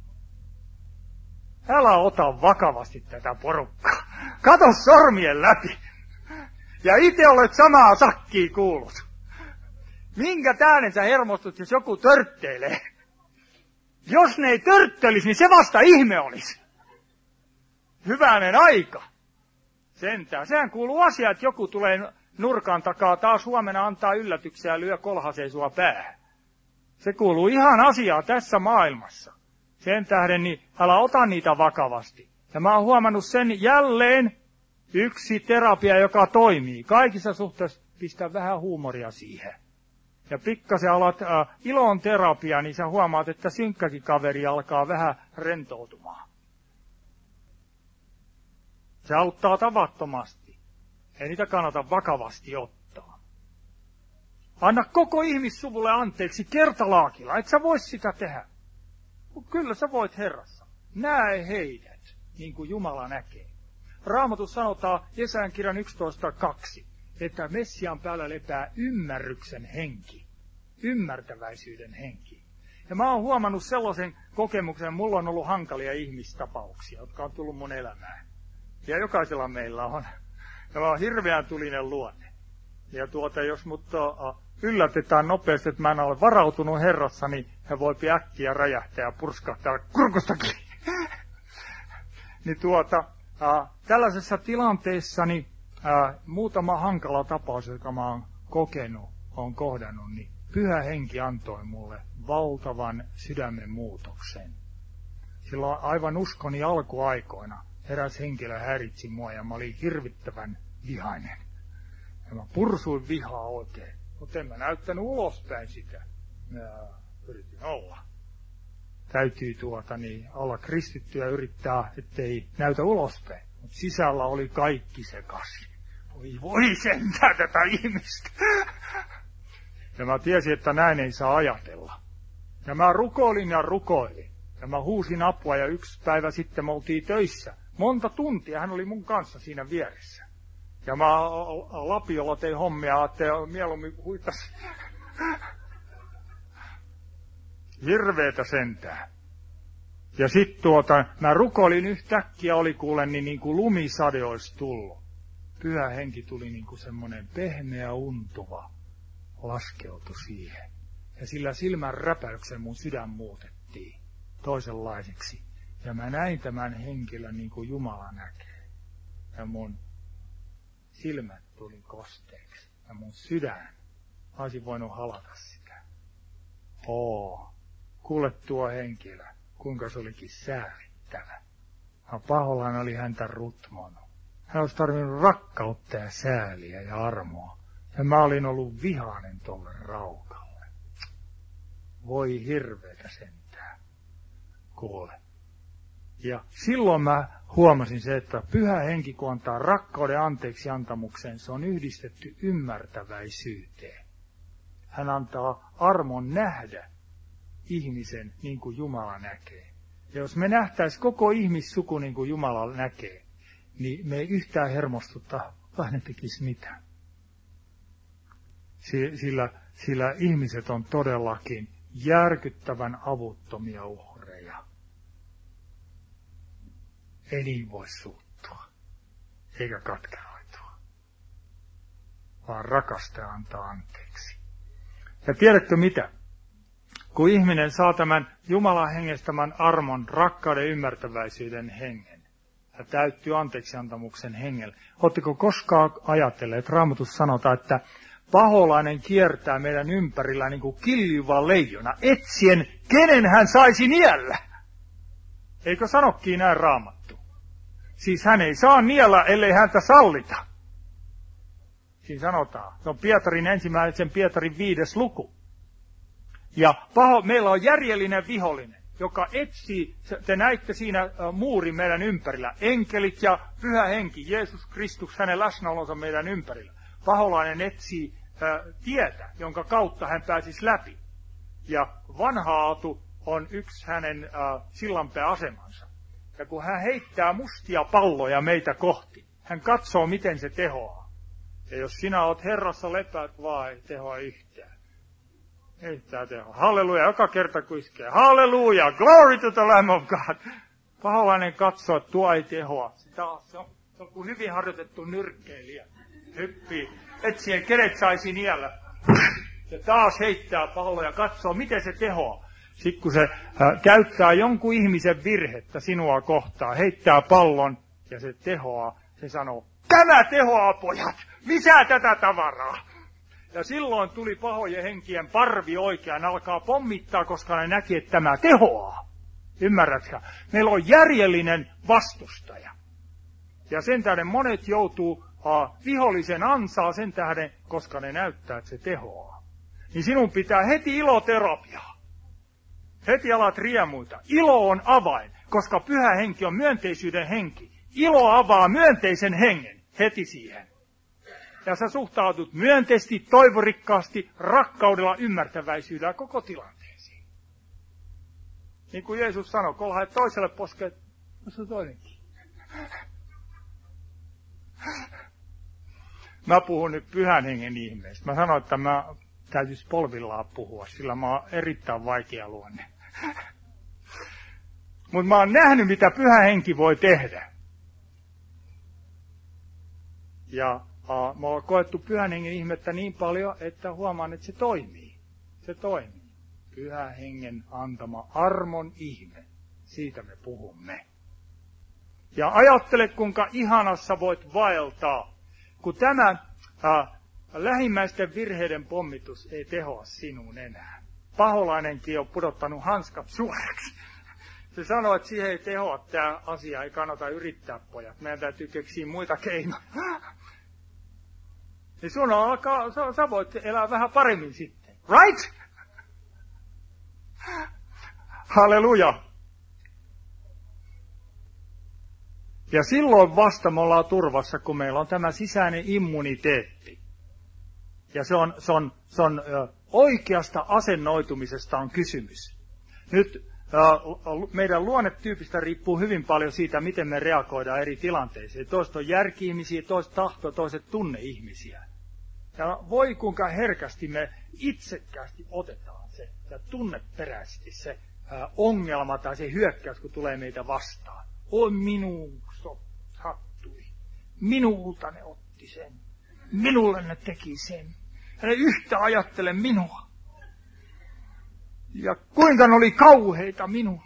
Älä ota vakavasti tätä porukkaa. Kato sormien läpi. Ja itse olet samaa sakkia kuullut. Minkä tähden sä hermostut, jos joku törtteilee? Jos ne ei törttelisi, niin se vasta ihme olisi. Hyvänen aika. Sentään. Sehän kuuluu asia, että joku tulee nurkan takaa taas huomenna antaa yllätyksiä ja lyö kolhaseen sua päähän. Se kuuluu ihan asiaa tässä maailmassa. Sen tähden niin älä ota niitä vakavasti. Ja mä oon huomannut sen jälleen yksi terapia, joka toimii. Kaikissa suhteissa pistää vähän huumoria siihen. Ja pikkasen alat ilon terapia, niin sä huomaat, että synkkäkin kaveri alkaa vähän rentoutumaan. Se auttaa tavattomasti. Ei niitä kannata vakavasti ottaa. Anna koko ihmissuvulle anteeksi kertalaakilla. Et sä vois sitä tehdä. Kyllä sä voit Herrassa. Näe heidät, niin kuin Jumala näkee. Raamatussa sanotaan Jesajan kirjan 11.2, että Messiaan päällä lepää ymmärryksen henki. Ymmärtäväisyyden henki. Ja mä oon huomannut sellaisen kokemuksen, mulla on ollut hankalia ihmistapauksia, jotka on tullut mun elämään. Ja jokaisella meillä on. Ja mä oon hirveän tulinen luonne. Ja jos mut yllätetään nopeasti, että mä en ole varautunut Herrassa, niin he voipi äkkiä räjähtää ja purskahtaa kurkustakin. Niin tällaisessa tilanteessa niin, muutama hankala tapaus, joka mä oon kokenut, oon kohdannut, niin Pyhä Henki antoi mulle valtavan sydämen muutoksen. Silloin aivan uskoni alkuaikoina eräs henkilö häiritsi mua ja mä olin hirvittävän vihainen. Ja mä pursuin vihaa oikein, mutta en mä näyttänyt ulospäin sitä. Mä yritin olla. Täytyy olla kristitty ja yrittää, ettei näytä ulospäin. Mutta sisällä oli kaikki sekaisin. Voi sentään tätä ihmistä. Ja mä tiesin, että näin ei saa ajatella. Ja mä rukoilin. Ja mä huusin apua ja yksi päivä sitten me oltiin töissä. Monta tuntia hän oli mun kanssa siinä vieressä. Ja mä lapiolla tein hommia, että mieluummin huitas. Hirveetä sentään. Ja sit mä rukoilin yhtäkkiä, oli kuulen, niin kuin lumisade olisi tullut. Pyhä Henki tuli niin kuin semmoinen pehmeä untuva, laskeutui siihen. Ja sillä silmän räpäyksen mun sydän muutettiin toisenlaiseksi. Ja mä näin tämän henkilön niin kuin Jumala näkee. Ja mun silmät tuli kosteeksi. Ja mun sydän, mä olisin voinut halata sitä. Kuule tuo henkilö, kuinka se olikin säälittävä. Paholainen oli häntä rutmonut. Hän olisi tarvinnut rakkautta ja sääliä ja armoa. Ja mä olin ollut vihainen tolle Raukalle. Voi hirveetä sentään. Kuule. Ja silloin mä huomasin se, että Pyhä Henki, kun antaa rakkauden anteeksi antamukseen, se on yhdistetty ymmärtäväisyyteen. Hän antaa armon nähdä ihmisen niin kuin Jumala näkee. Ja jos me nähtäisiin koko ihmissuku niin kuin Jumala näkee, niin me ei yhtään hermostutta, vaan ne tekisi mitään. Sillä ihmiset on todellakin järkyttävän avuttomia uhreja. Ei niin voi suuttua, eikä katkeroitua, vaan rakastaa ja antaa anteeksi. Ja tiedätkö mitä? Kun ihminen saa tämän Jumalan hengestämän armon, rakkauden, ymmärtäväisyyden hengen, ja täyttyy anteeksiantamuksen hengellä. Oletteko koskaan ajatelleet, Raamatussa sanotaan, että paholainen kiertää meidän ympärillä niin kuin kiljuva leijona, etsien, kenen hän saisi niellä? Eikö sanokin näin Raamattu? Siis hän ei saa niellä, ellei häntä sallita. Siinä sanotaan, se on Pietarin 5. luku. Ja meillä on järjellinen vihollinen, joka etsii, te näitte siinä muurin meidän ympärillä, enkelit ja Pyhä Henki, Jeesus Kristus, hänen läsnäolonsa meidän ympärillä. Paholainen etsii tietä, jonka kautta hän pääsisi läpi. Ja vanha aatu on yksi hänen sillanpääasemansa. Ja kun hän heittää mustia palloja meitä kohti, hän katsoo, miten se tehoaa. Ja jos sinä oot Herrassa lepäät, vaan ei tehoa yhtään. Ei tämä tehoa. Halleluja, joka kerta kun iskee. Halleluja, glory to the Lamb of God. Paholainen katsoo, että tuo ei tehoa. Se on kuin hyvin harjoitettu nyrkkeilijä. Hyppii, etsien kenet saisi niellä. Ja taas heittää palloa ja katsoo, miten se tehoaa. Sitten kun se käyttää jonkun ihmisen virhettä sinua kohtaan, heittää pallon ja se tehoaa, se sanoo, tämä tehoaa pojat, lisää tätä tavaraa. Ja silloin tuli pahojen henkien parvi oikeaan, alkaa pommittaa, koska ne näki, että tämä tehoaa. Ymmärrätkö? Meillä on järjellinen vastustaja. Ja sen tähden monet joutuu vihollisen ansaa sen tähden, koska ne näyttää, että se tehoaa. Niin sinun pitää heti iloterapiaa. Heti alat riemuita. Ilo on avain, koska Pyhä Henki on myönteisyyden henki. Ilo avaa myönteisen hengen heti siihen. Ja sä suhtaudut myönteisesti, toivorikkaasti, rakkaudella, ymmärtäväisyydellä koko tilanteeseen. Niin kuin Jeesus sanoi, kun ollaan toiselle poskelle, se on toinenkin. Mä puhun nyt Pyhän Hengen ihmeestä. Mä sanoin, että mä täytyisi polvillaan puhua, sillä mä oon erittäin vaikea luonne. Mutta mä oon nähnyt, mitä Pyhä Henki voi tehdä. Ja mä oon koettu Pyhän Hengen ihmettä niin paljon, että huomaan, että se toimii. Se toimii. Pyhän Hengen antama armon ihme. Siitä me puhumme. Ja ajattele, kuinka ihanassa voit vaeltaa, kun tämä lähimmäisten virheiden pommitus ei tehoa sinuun enää. Paholainenkin on pudottanut hanskat suoraksi. Se sanoo, että siihen ei tehoa tämä asia, ei kannata yrittää, pojat. Meidän täytyy keksiä muita keinoja. Niin sun sä voit elää vähän paremmin sitten. Right? Halleluja. Ja silloin vasta me ollaan turvassa, kun meillä on tämä sisäinen immuniteetti. Ja se on oikeasta asennoitumisesta on kysymys. Nyt meidän luonnetyypistä riippuu hyvin paljon siitä, miten me reagoidaan eri tilanteisiin. Toiset on järki-ihmisiä, toiset tahto, toiset tunne-ihmisiä. Ja voi kuinka herkästi me itsekkäästi otetaan se ja tunneperäisesti se ongelma tai se hyökkäys, kun tulee meitä vastaan. Oi, minuun sattui. Minulta ne otti sen. Minulle ne teki sen. Ja ne yhtä ajattele minua. Ja kuinka ne oli kauheita minulle.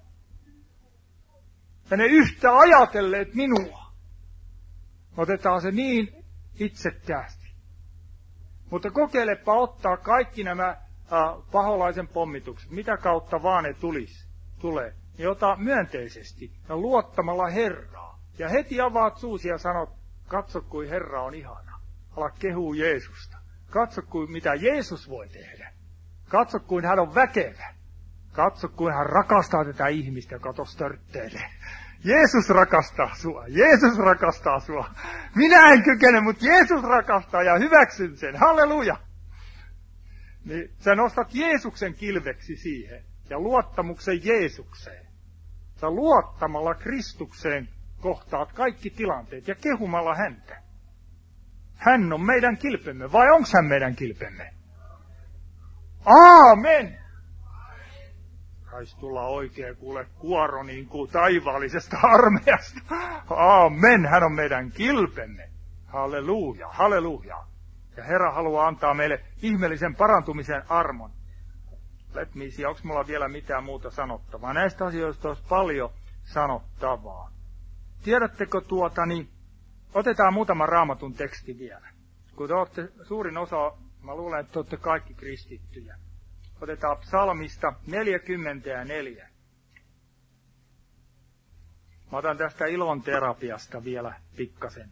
Ja ne yhtä ajatelleet minua. Otetaan se niin itsekkäästi. Mutta kokeilepa ottaa kaikki nämä paholaisen pommitukset. Mitä kautta vaan ne tulee. niin ota myönteisesti ja luottamalla Herraa. Ja heti avaat suusi ja sanot, katso kuin Herra on ihana. Ala kehuu Jeesusta. Katso kuin mitä Jeesus voi tehdä. Katso kuin hän on väkevä. Katso kuin hän rakastaa tätä ihmistä, joka tuossa törtteilee. Jeesus rakastaa sua. Jeesus rakastaa sua. Minä en kykene, mutta Jeesus rakastaa ja hyväksyn sen. Halleluja. Niin sä nostat Jeesuksen kilveksi siihen ja luottamuksen Jeesukseen. Sä luottamalla Kristukseen kohtaat kaikki tilanteet ja kehumalla häntä. Hän on meidän kilpemme, vai onko hän meidän kilpemme? Aamen! Taisi tulla oikein kuule kuoro niin kuin taivaallisesta armeijasta. Aamen, hän on meidän kilpemme. Halleluja, halleluja. Ja Herra haluaa antaa meille ihmeellisen parantumisen armon. Let me see, onko mulla vielä mitään muuta sanottavaa? Näistä asioista olisi paljon sanottavaa. Tiedättekö otetaan muutama Raamatun teksti vielä. Kun te olette suurin osa, mä luulen, että te olette kaikki kristittyjä. Otetaan psalmista 44. Mä otan tästä ilon terapiasta vielä pikkasen.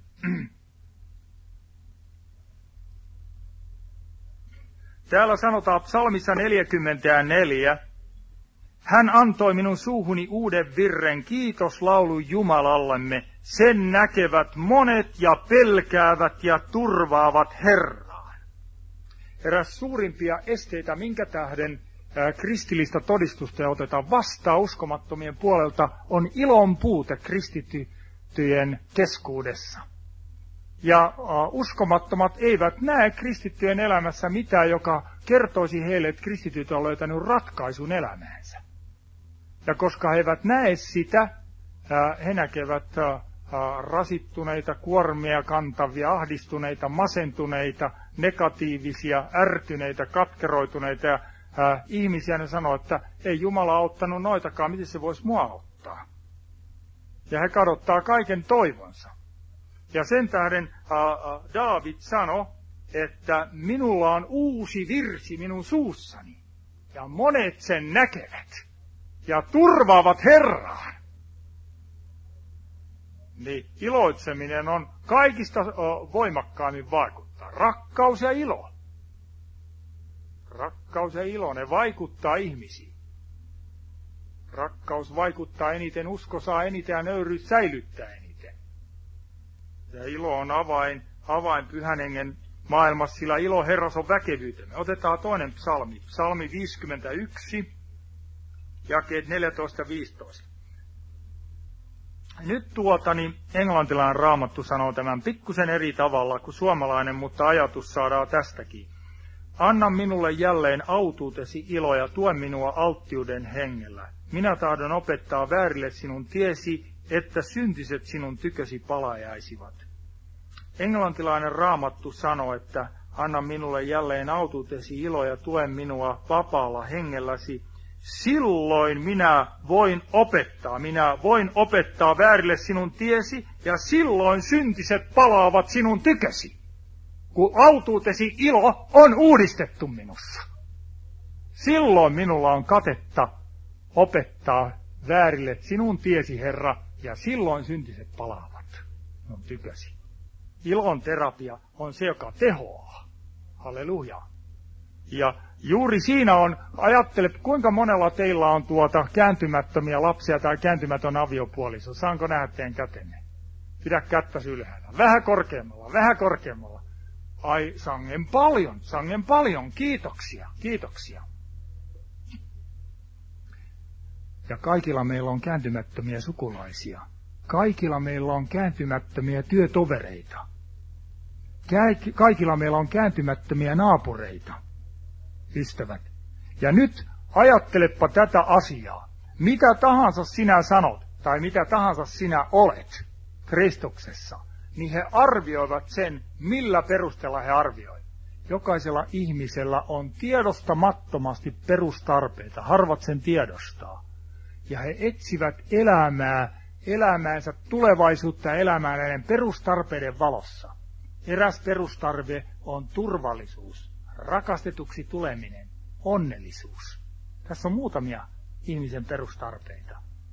Täällä sanotaan psalmissa 44. Hän antoi minun suuhuni uuden virren, kiitoslaulu Jumalallemme. Sen näkevät monet ja pelkäävät ja turvaavat Herraan. Eräs suurimpia esteitä, minkä tähden kristillistä todistusta ei oteta vastaan uskomattomien puolelta, on ilon puute kristittyjen keskuudessa. Ja uskomattomat eivät näe kristittyjen elämässä mitään, joka kertoisi heille, että kristityt on löytänyt ratkaisun elämäänsä. Ja koska he eivät näe sitä, he näkevät rasittuneita, kuormia kantavia, ahdistuneita, masentuneita, negatiivisia, ärtyneitä, katkeroituneita ja ihmisiä. Ne sanoo, että ei Jumala auttanut noitakaan, miten se voisi mua auttaa. Ja he kadottaa kaiken toivonsa. Ja sen tähden Daavid sanoi, että minulla on uusi virsi minun suussani. Ja monet sen näkevät ja turvaavat Herraan. Niin iloitseminen on kaikista voimakkaammin vaikuttaa. Rakkaus ja ilo. Rakkaus ja ilo, ne vaikuttaa ihmisiin. Rakkaus vaikuttaa eniten, usko saa eniten ja nöyryys säilyttää eniten. Ja ilo on avain Pyhän Hengen maailmassa, sillä ilo Herras on väkevyytemme. Otetaan toinen psalmi, psalmi 51, jakeet 14-15. Nyt englantilainen raamattu sanoo tämän pikkusen eri tavalla kuin suomalainen, mutta ajatus saadaan tästäkin. Anna minulle jälleen autuutesi ilo ja tue minua alttiuden hengellä. Minä tahdon opettaa väärille sinun tiesi, että syntiset sinun tykösi palajaisivat. Englantilainen raamattu sanoo, että anna minulle jälleen autuutesi ilo ja tue minua vapaalla hengelläsi. Silloin minä voin opettaa väärille sinun tiesi, ja silloin syntiset palaavat sinun tykösi, kun autuutesi ilo on uudistettu minussa. Silloin minulla on katetta opettaa väärille sinun tiesi, Herra, ja silloin syntiset palaavat minun tykösi. Ilon terapia on se, joka tehoaa. Halleluja. Ja juuri siinä ajattele, kuinka monella teillä on kääntymättömiä lapsia tai kääntymätön aviopuoliso. Saanko nähdä teidän kätenne? Pidä kättäsi ylhäällä. Vähän korkeammalla. Ai, sangen paljon. Kiitoksia. Ja kaikilla meillä on kääntymättömiä sukulaisia. Kaikilla meillä on kääntymättömiä työtovereita. Kaikilla meillä on kääntymättömiä naapureita. Ystävät. Ja nyt ajattelepa tätä asiaa. Mitä tahansa sinä sanot, tai mitä tahansa sinä olet Kristuksessa, niin he arvioivat sen, millä perusteella he arvioivat. Jokaisella ihmisellä on tiedostamattomasti perustarpeita, harvat sen tiedostaa. Ja he etsivät elämäänsä tulevaisuutta ja elämää näiden perustarpeiden valossa. Eräs perustarve on turvallisuus, rakastetuksi tuleminen, onnellisuus. Tässä on muutamia ihmisen perustarpeita.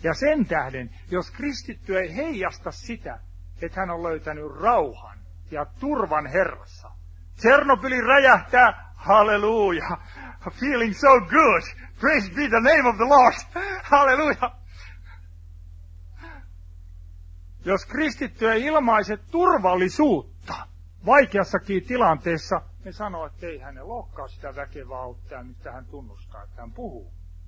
Ja sen tähden, jos kristitty ei heijasta sitä, että hän on löytänyt rauhan ja turvan Herrassa. Tšernobylin räjähtää, halleluja, feeling so good, praise be the name of the Lord, halleluja. Jos kristitty ei ilmaise turvallisuutta vaikeassakin tilanteessa, ne sanoo, että ei hänen olekaan sitä väkevää auttaa, mistä hän tunnustaa, että hän puhuu.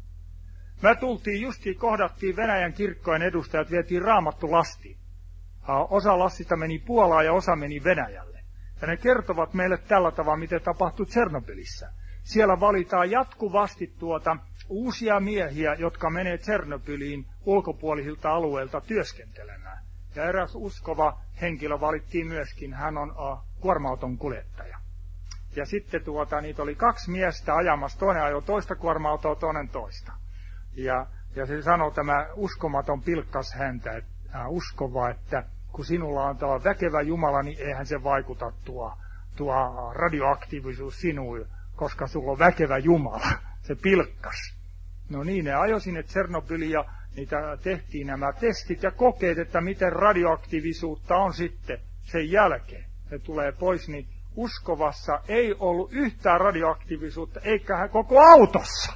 Kohdattiin Venäjän kirkkojen edustajat, vietiin Raamattu lastiin. Osa lastista meni Puolaan ja osa meni Venäjälle. Ja ne kertovat meille tällä tavalla, miten tapahtui Tšernobylissä. Siellä valitaan jatkuvasti uusia miehiä, jotka menee Tšernobyliin ulkopuolisilta alueilta työskentelemään. Ja eräs uskova henkilö valittiin myöskin, hän on kuorma-auton kuljettaja. Ja sitten niitä oli 2 miestä ajamassa, toinen ajoi toista kuorma-autoa, toinen toista. Ja se sanoi, tämä uskomaton pilkkas häntä, uskova, että kun sinulla on tämä väkevä Jumala, niin eihän se vaikuta tuo radioaktiivisuus sinuun, koska sulla on väkevä Jumala. Se pilkkas. No niin, ne ajoi sinne Tšernobyliin ja niitä tehtiin nämä testit ja kokeet, että miten radioaktiivisuutta on sitten sen jälkeen. Se tulee pois, niin uskovassa ei ollut yhtään radioaktiivisuutta, eikä koko autossa.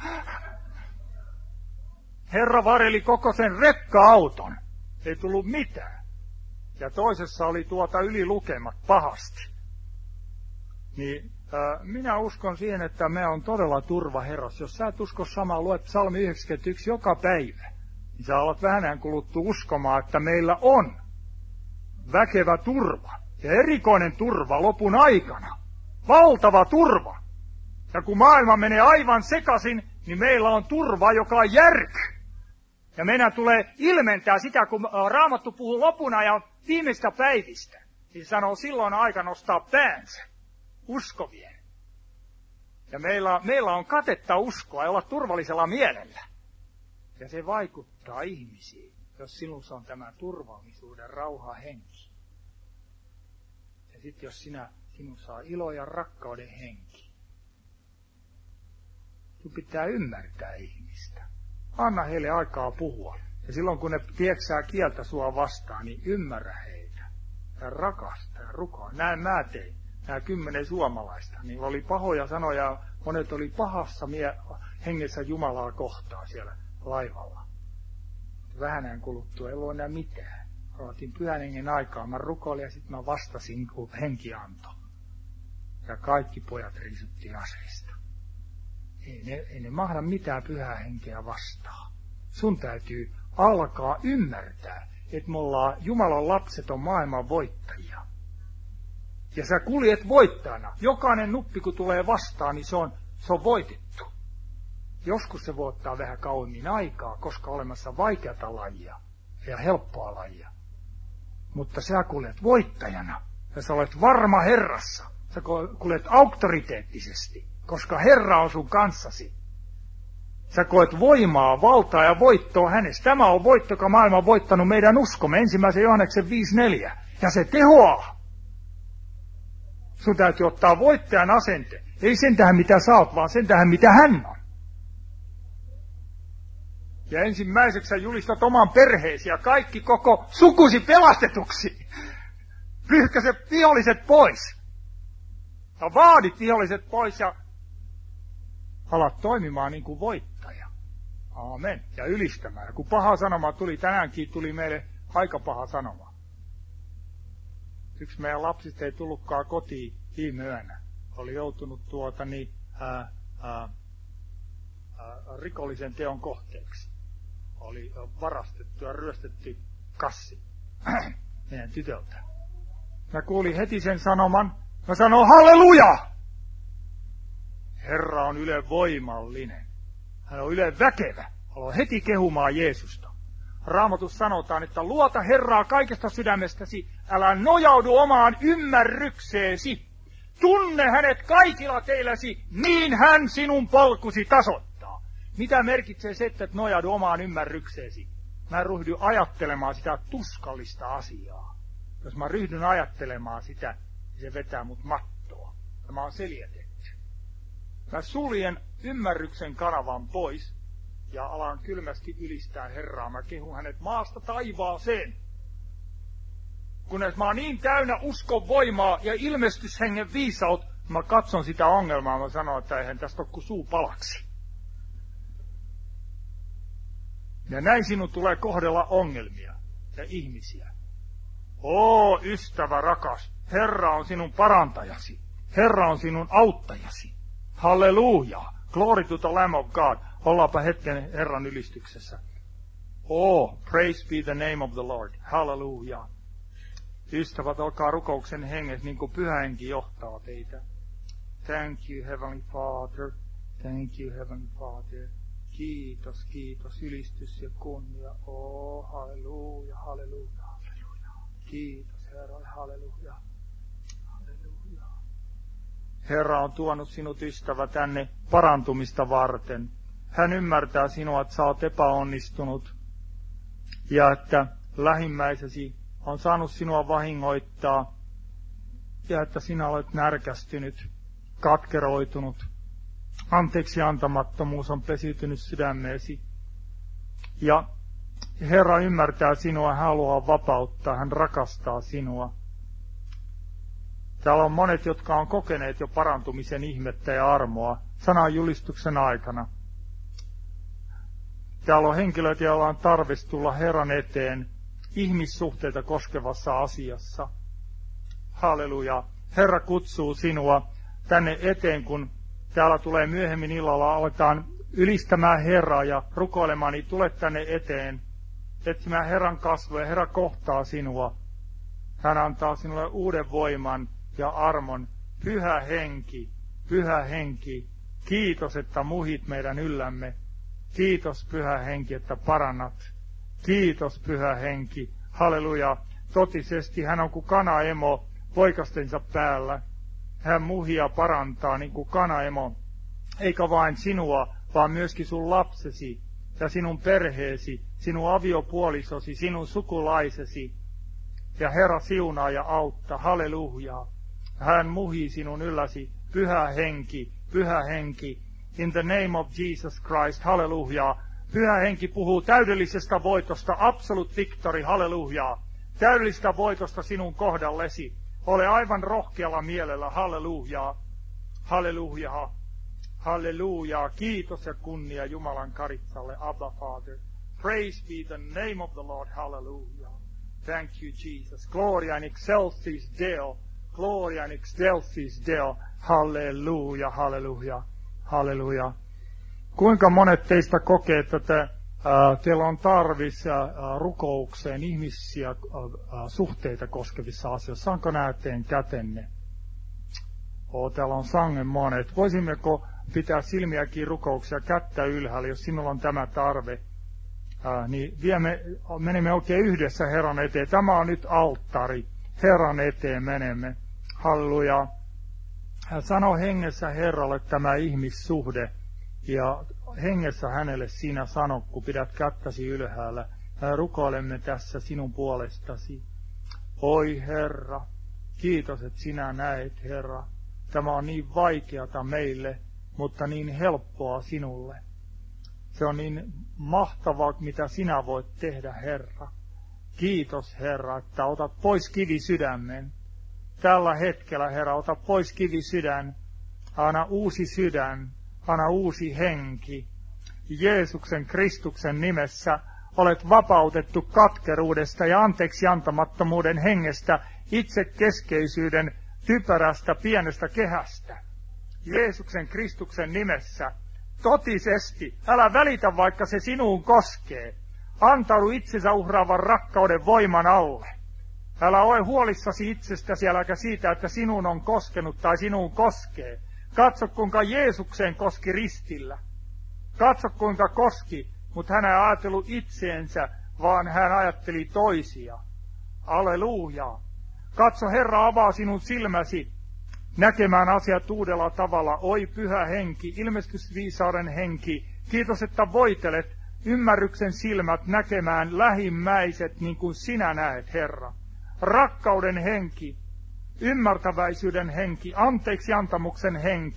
Herra vareli koko sen rekka-auton. Ei tullut mitään. Ja toisessa oli ylilukemat pahasti. Niin minä uskon siihen, että me on todella turva Herrassa. Jos sä et usko samaa, luet Psalmi 91 joka päivä, niin sä alat vähän kuluttua uskomaan, että meillä on väkevä turva. Ja erikoinen turva lopun aikana. Valtava turva. Ja kun maailma menee aivan sekaisin, niin meillä on turva, joka on järky. Ja meidän tulee ilmentää sitä, kun Raamattu puhuu lopun ajan viimeistä päivistä. Niin sanoo silloin aika nostaa päänsä uskovien. Ja meillä on katetta uskoa ja olla turvallisella mielellä. Ja se vaikuttaa ihmisiin, jos sinussa on tämä turvallisuuden rauha henki. Ja sitten jos sinussa on ilo ja rakkauden henki. Sinun pitää ymmärtää ihmistä. Anna heille aikaa puhua. Ja silloin kun ne tieksää kieltä sua vastaan, niin ymmärrä heitä. Ja rakasta ja rukoa. Näin mä tein. Nämä 10 suomalaista. Niillä oli pahoja sanoja. Monet oli pahassa hengessä Jumalaa kohtaan siellä laivalla. Vähän kuluttua ei ollut enää mitään. Otin pyhän hengen aikaa. Mä rukoilin ja sitten mä vastasin, kun henki antoi. Ja kaikki pojat riisuttiin aseista. Ei ne mahda mitään pyhää henkeä vastaan. Sun täytyy alkaa ymmärtää, että me ollaan Jumalan lapset on maailman voittajia. Ja sä kuljet voittajana. Jokainen nuppi, kun tulee vastaan, niin se on voitettu. Joskus se voi ottaa vähän kauemmin aikaa, koska on olemassa vaikeata lajia ja helppoa lajia. Mutta sä kuljet voittajana ja sä olet varma Herrassa. Sä kuljet auktoriteettisesti, koska Herra on sun kanssasi. Sä koet voimaa, valtaa ja voittoa hänestä. Tämä on voitto, joka maailma on voittanut meidän uskomme. 1. Johanneksen 5.4. Ja se tehoaa. Sun täytyy ottaa voittajan asente. Ei sen tähän mitä sä oot, vaan sen tähän mitä hän on. Ja ensimmäiseksi sä julistat oman perheesi ja kaikki koko sukusi pelastetuksi. Pyyhkäse viholliset pois. Ja vaadit viholliset pois ja alat toimimaan niin kuin voittaja. Aamen. Ja ylistämään. Ja kun paha sanoma tuli, tänäänkin tuli meille aika paha sanoma. Yksi meidän lapsista ei tullutkaan kotiin viime yönä. Oli joutunut rikollisen teon kohteeksi. Oli varastettu ja ryöstetty kassi meidän tytöltä. Mä kuulin heti sen sanoman. Mä sanoin halleluja! Herra on ylenvoimallinen. Hän on ylenväkevä. Haluan heti kehumaan Jeesusta. Raamatussa sanotaan, että luota Herraa kaikesta sydämestäsi. Älä nojaudu omaan ymmärrykseesi. Tunne hänet kaikilla teilläsi, niin hän sinun polkusi tasoittaa. Mitä merkitsee se, että et nojaudu omaan ymmärrykseesi? Mä ryhdyn ajattelemaan sitä tuskallista asiaa. Jos mä ryhdyn ajattelemaan sitä, niin se vetää mut mattoa. Tämä on seljetetty. Mä suljen ymmärryksen kanavan pois ja alan kylmästi ylistää Herraa. Mä kehun hänet maasta taivaaseen. Kunnes mä oon niin täynnä uskon voimaa ja ilmestyshengen viisaut, mä katson sitä ongelmaa, mä sanon, että eihän tästä ole kuin suu palaksi. Ja näin sinun tulee kohdella ongelmia ja ihmisiä. Ystävä rakas, Herra on sinun parantajasi. Herra on sinun auttajasi. Halleluja. Glory to the Lamb of God. Ollaanpa hetken Herran ylistyksessä. Praise be the name of the Lord. Halleluja. Ystävät, olkaa rukouksen hengessä, niin kuin Pyhä Henki johtaa teitä. Thank you, Heavenly Father. Thank you, Heavenly Father. Kiitos, kiitos, ylistys ja kunnia. Halleluja, halleluja, halleluja. Kiitos, Herra, halleluja, halleluja. Herra on tuonut sinut, ystävä, tänne parantumista varten. Hän ymmärtää sinua, että sä oot epäonnistunut ja että lähimmäisesi on saanut sinua vahingoittaa ja että sinä olet närkästynyt, katkeroitunut. Anteeksi antamattomuus on pesiytynyt sydämeesi. Ja Herra ymmärtää sinua, hän haluaa vapauttaa, hän rakastaa sinua. Täällä on monet, jotka on kokeneet jo parantumisen ihmettä ja armoa sanan julistuksen aikana. Täällä on henkilöitä, joilla on tarvis tulla Herran eteen ihmissuhteita koskevassa asiassa. Halleluja. Herra kutsuu sinua tänne eteen, kun täällä tulee myöhemmin illalla, aletaan ylistämään Herraa ja rukoilemaan, niin tule tänne eteen, etsimään Herran kasvoja. Herra kohtaa sinua. Hän antaa sinulle uuden voiman ja armon. Pyhä Henki, Pyhä Henki, kiitos, että muhit meidän yllämme. Kiitos, Pyhä Henki, että parannat. Kiitos, Pyhä Henki. Halleluja. Totisesti hän on kuin kanaemo poikastensa päällä. Hän muhia parantaa niin kuin kanaemo. Eikä vain sinua, vaan myöskin sun lapsesi ja sinun perheesi, sinun aviopuolisosi, sinun sukulaisesi. Ja Herra siunaa ja auttaa. Halleluja. Hän muhii sinun ylläsi. Pyhä Henki, Pyhä Henki. In the name of Jesus Christ. Halleluja. Pyhä Henki puhuu täydellisestä voitosta, absolute victory, halleluja. Täydellistä voitosta sinun kohdallesi. Ole aivan rohkealla mielellä, halleluja. Halleluja. Halleluja. Kiitos ja kunnia Jumalan karitsalle, Abba Father. Praise be the name of the Lord, hallelujah. Thank you, Jesus. Gloria in excelsis Deo. Gloria in excelsis Deo. Halleluja, halleluja, halleluja. Kuinka monet teistä kokee, että teillä on tarvis rukoukseen ihmisiä suhteita koskevissa asioissa? Saanko näyteen kätenne? Täällä on sangen monet. Voisimmeko pitää silmiäkin rukouksia kättä ylhäällä, jos sinulla on tämä tarve? Niin menemme oikein yhdessä Herran eteen. Tämä on nyt alttari. Herran eteen menemme. Halleluja. Hän sanoo hengessä Herralle tämä ihmissuhde. Ja hengessä hänelle sinä sano, kun pidät kättäsi ylhäällä. Rukoilemme tässä sinun puolestasi. Oi Herra, kiitos, että sinä näet, Herra. Tämä on niin vaikeata meille, mutta niin helppoa sinulle. Se on niin mahtavaa, mitä sinä voit tehdä, Herra. Kiitos, Herra, että otat pois kivisydämen. Tällä hetkellä, Herra, ota pois kivisydän. Anna uusi sydän. Anna uusi henki. Jeesuksen Kristuksen nimessä olet vapautettu katkeruudesta ja anteeksi antamattomuuden hengestä, itsekeskeisyyden typerästä pienestä kehästä. Jeesuksen Kristuksen nimessä totisesti, älä välitä vaikka se sinuun koskee. Antaudu itsensä uhraavan rakkauden voiman alle. Älä ole huolissasi itsestäsi, äläkä siitä, että sinun on koskenut tai sinuun koskee. Katso, kuinka Jeesukseen koski ristillä. Katso, kuinka koski, mutta hän ei ajatellut itseensä, vaan hän ajatteli toisia. Alleluja. Katso, Herra avaa sinun silmäsi näkemään asiat uudella tavalla. Oi Pyhä Henki, ilmestysviisauden henki. Kiitos, että voitelet ymmärryksen silmät näkemään lähimmäiset niin kuin sinä näet, Herra. Rakkauden henki. Ymmärtäväisyyden henki, anteeksiantamuksen henki,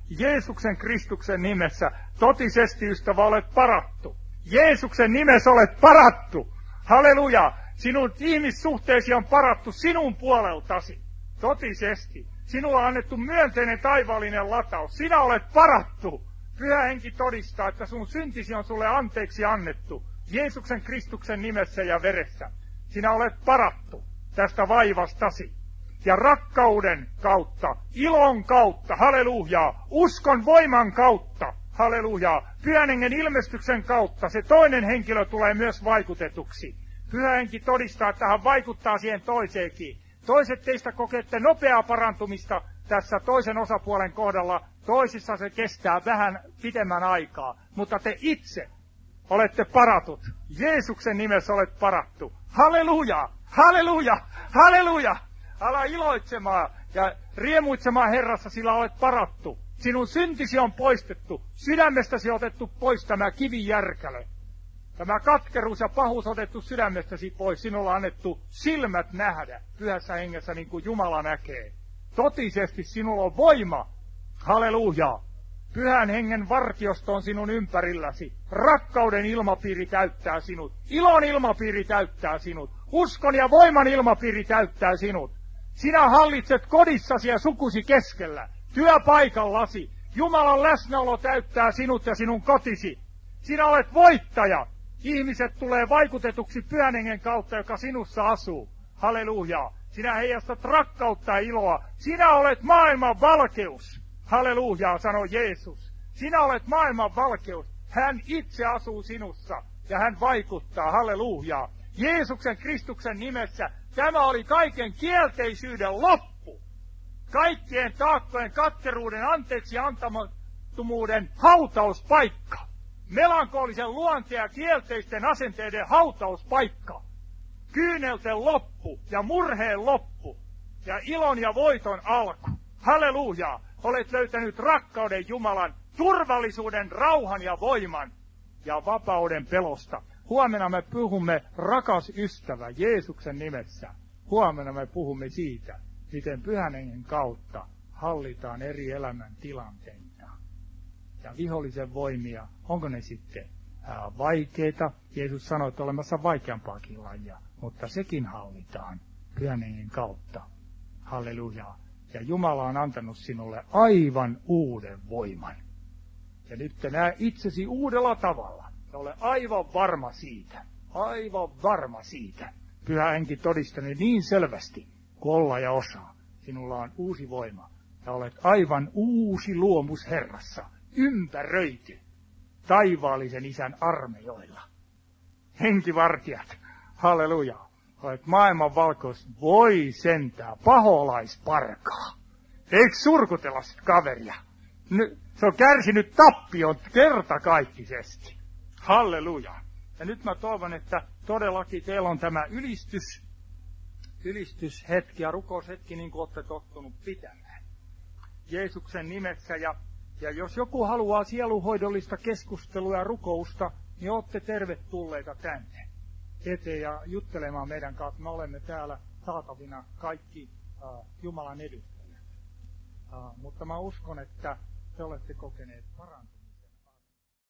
Jeesuksen Kristuksen nimessä, totisesti ystävä olet parattu. Jeesuksen nimessä olet parattu. Halleluja. Sinun ihmissuhteesi on parattu sinun puoleltasi. Totisesti. Sinulla on annettu myönteinen taivaallinen lataus. Sinä olet parattu. Pyhä Henki todistaa, että sun syntisi on sulle anteeksi annettu. Jeesuksen Kristuksen nimessä ja veressä. Sinä olet parattu tästä vaivastasi. Ja rakkauden kautta, ilon kautta, hallelujaa, uskon voiman kautta, hallelujaa, Pyhän Hengen ilmestyksen kautta se toinen henkilö tulee myös vaikutetuksi. Pyhä Henki todistaa, että hän vaikuttaa siihen toiseenkin. Toiset teistä kokeette nopeaa parantumista tässä toisen osapuolen kohdalla, toisissa se kestää vähän pitemmän aikaa, mutta te itse olette paratut. Jeesuksen nimessä olet parattu. Halleluja, halleluja, halleluja. Ala iloitsemaan ja riemuitsemaan Herrassa, sillä olet parattu. Sinun syntisi on poistettu, sydämestäsi otettu pois tämä kivijärkälö. Tämä katkeruus ja pahuus otettu sydämestäsi pois. Sinulla on annettu silmät nähdä Pyhässä Hengessä niin kuin Jumala näkee. Totisesti sinulla on voima. Halleluja. Pyhän Hengen vartiosto on sinun ympärilläsi. Rakkauden ilmapiiri täyttää sinut. Ilon ilmapiiri täyttää sinut. Uskon ja voiman ilmapiiri täyttää sinut. Sinä hallitset kodissasi ja sukusi keskellä. Työpaikallasi. Jumalan läsnäolo täyttää sinut ja sinun kotisi. Sinä olet voittaja. Ihmiset tulee vaikutetuksi Pyhän Hengen kautta, joka sinussa asuu. Halleluja. Sinä heijastat rakkautta ja iloa. Sinä olet maailman valkeus. Halleluja, sanoi Jeesus. Sinä olet maailman valkeus. Hän itse asuu sinussa ja hän vaikuttaa. Halleluja. Jeesuksen Kristuksen nimessä tämä oli kaiken kielteisyyden loppu. Kaikkien taakkojen, katkeruuden, anteeksi antamattomuuden hautauspaikka. Melankolisen luonteen ja kielteisten asenteiden hautauspaikka. Kyynelten loppu ja murheen loppu ja ilon ja voiton alku. Halleluja! Olet löytänyt rakkauden Jumalan, turvallisuuden, rauhan ja voiman ja vapauden pelosta. Huomenna me puhumme, rakas ystävä, Jeesuksen nimessä. Huomenna me puhumme siitä, miten Pyhän Hengen kautta hallitaan eri elämän tilanteita. Ja vihollisen voimia, onko ne sitten vaikeita? Jeesus sanoi, että olemassa vaikeampaakin lajia, mutta sekin hallitaan Pyhän Hengen kautta. Halleluja. Ja Jumala on antanut sinulle aivan uuden voiman. Ja nyt näe itsesi uudella tavalla. Ja ole aivan varma siitä. Aivan varma siitä. Pyhä Henki todistani niin selvästi, kuin olla ja osaa. Sinulla on uusi voima. Ja olet aivan uusi luomus Herrassa. Ympäröity taivaallisen Isän armeijoilla. Henkivartijat. Halleluja. Olet maailman valkois, voi sentää, paholaisparkaa. Eikö surkutella sit kaveria? Se on kärsinyt tappion kertakaikkisesti. Halleluja. Ja nyt mä toivon, että todellakin teillä on tämä ylistyshetki ja rukoushetki, niin kuin olette tottunut pitämään. Jeesuksen nimessä ja jos joku haluaa sielunhoidollista keskustelua ja rukousta, niin olette tervetulleita tänne eteen ja juttelemaan meidän kanssa. Me olemme täällä saatavina kaikki Jumalan edustajat. Mutta mä uskon, että te olette kokeneet parantumista.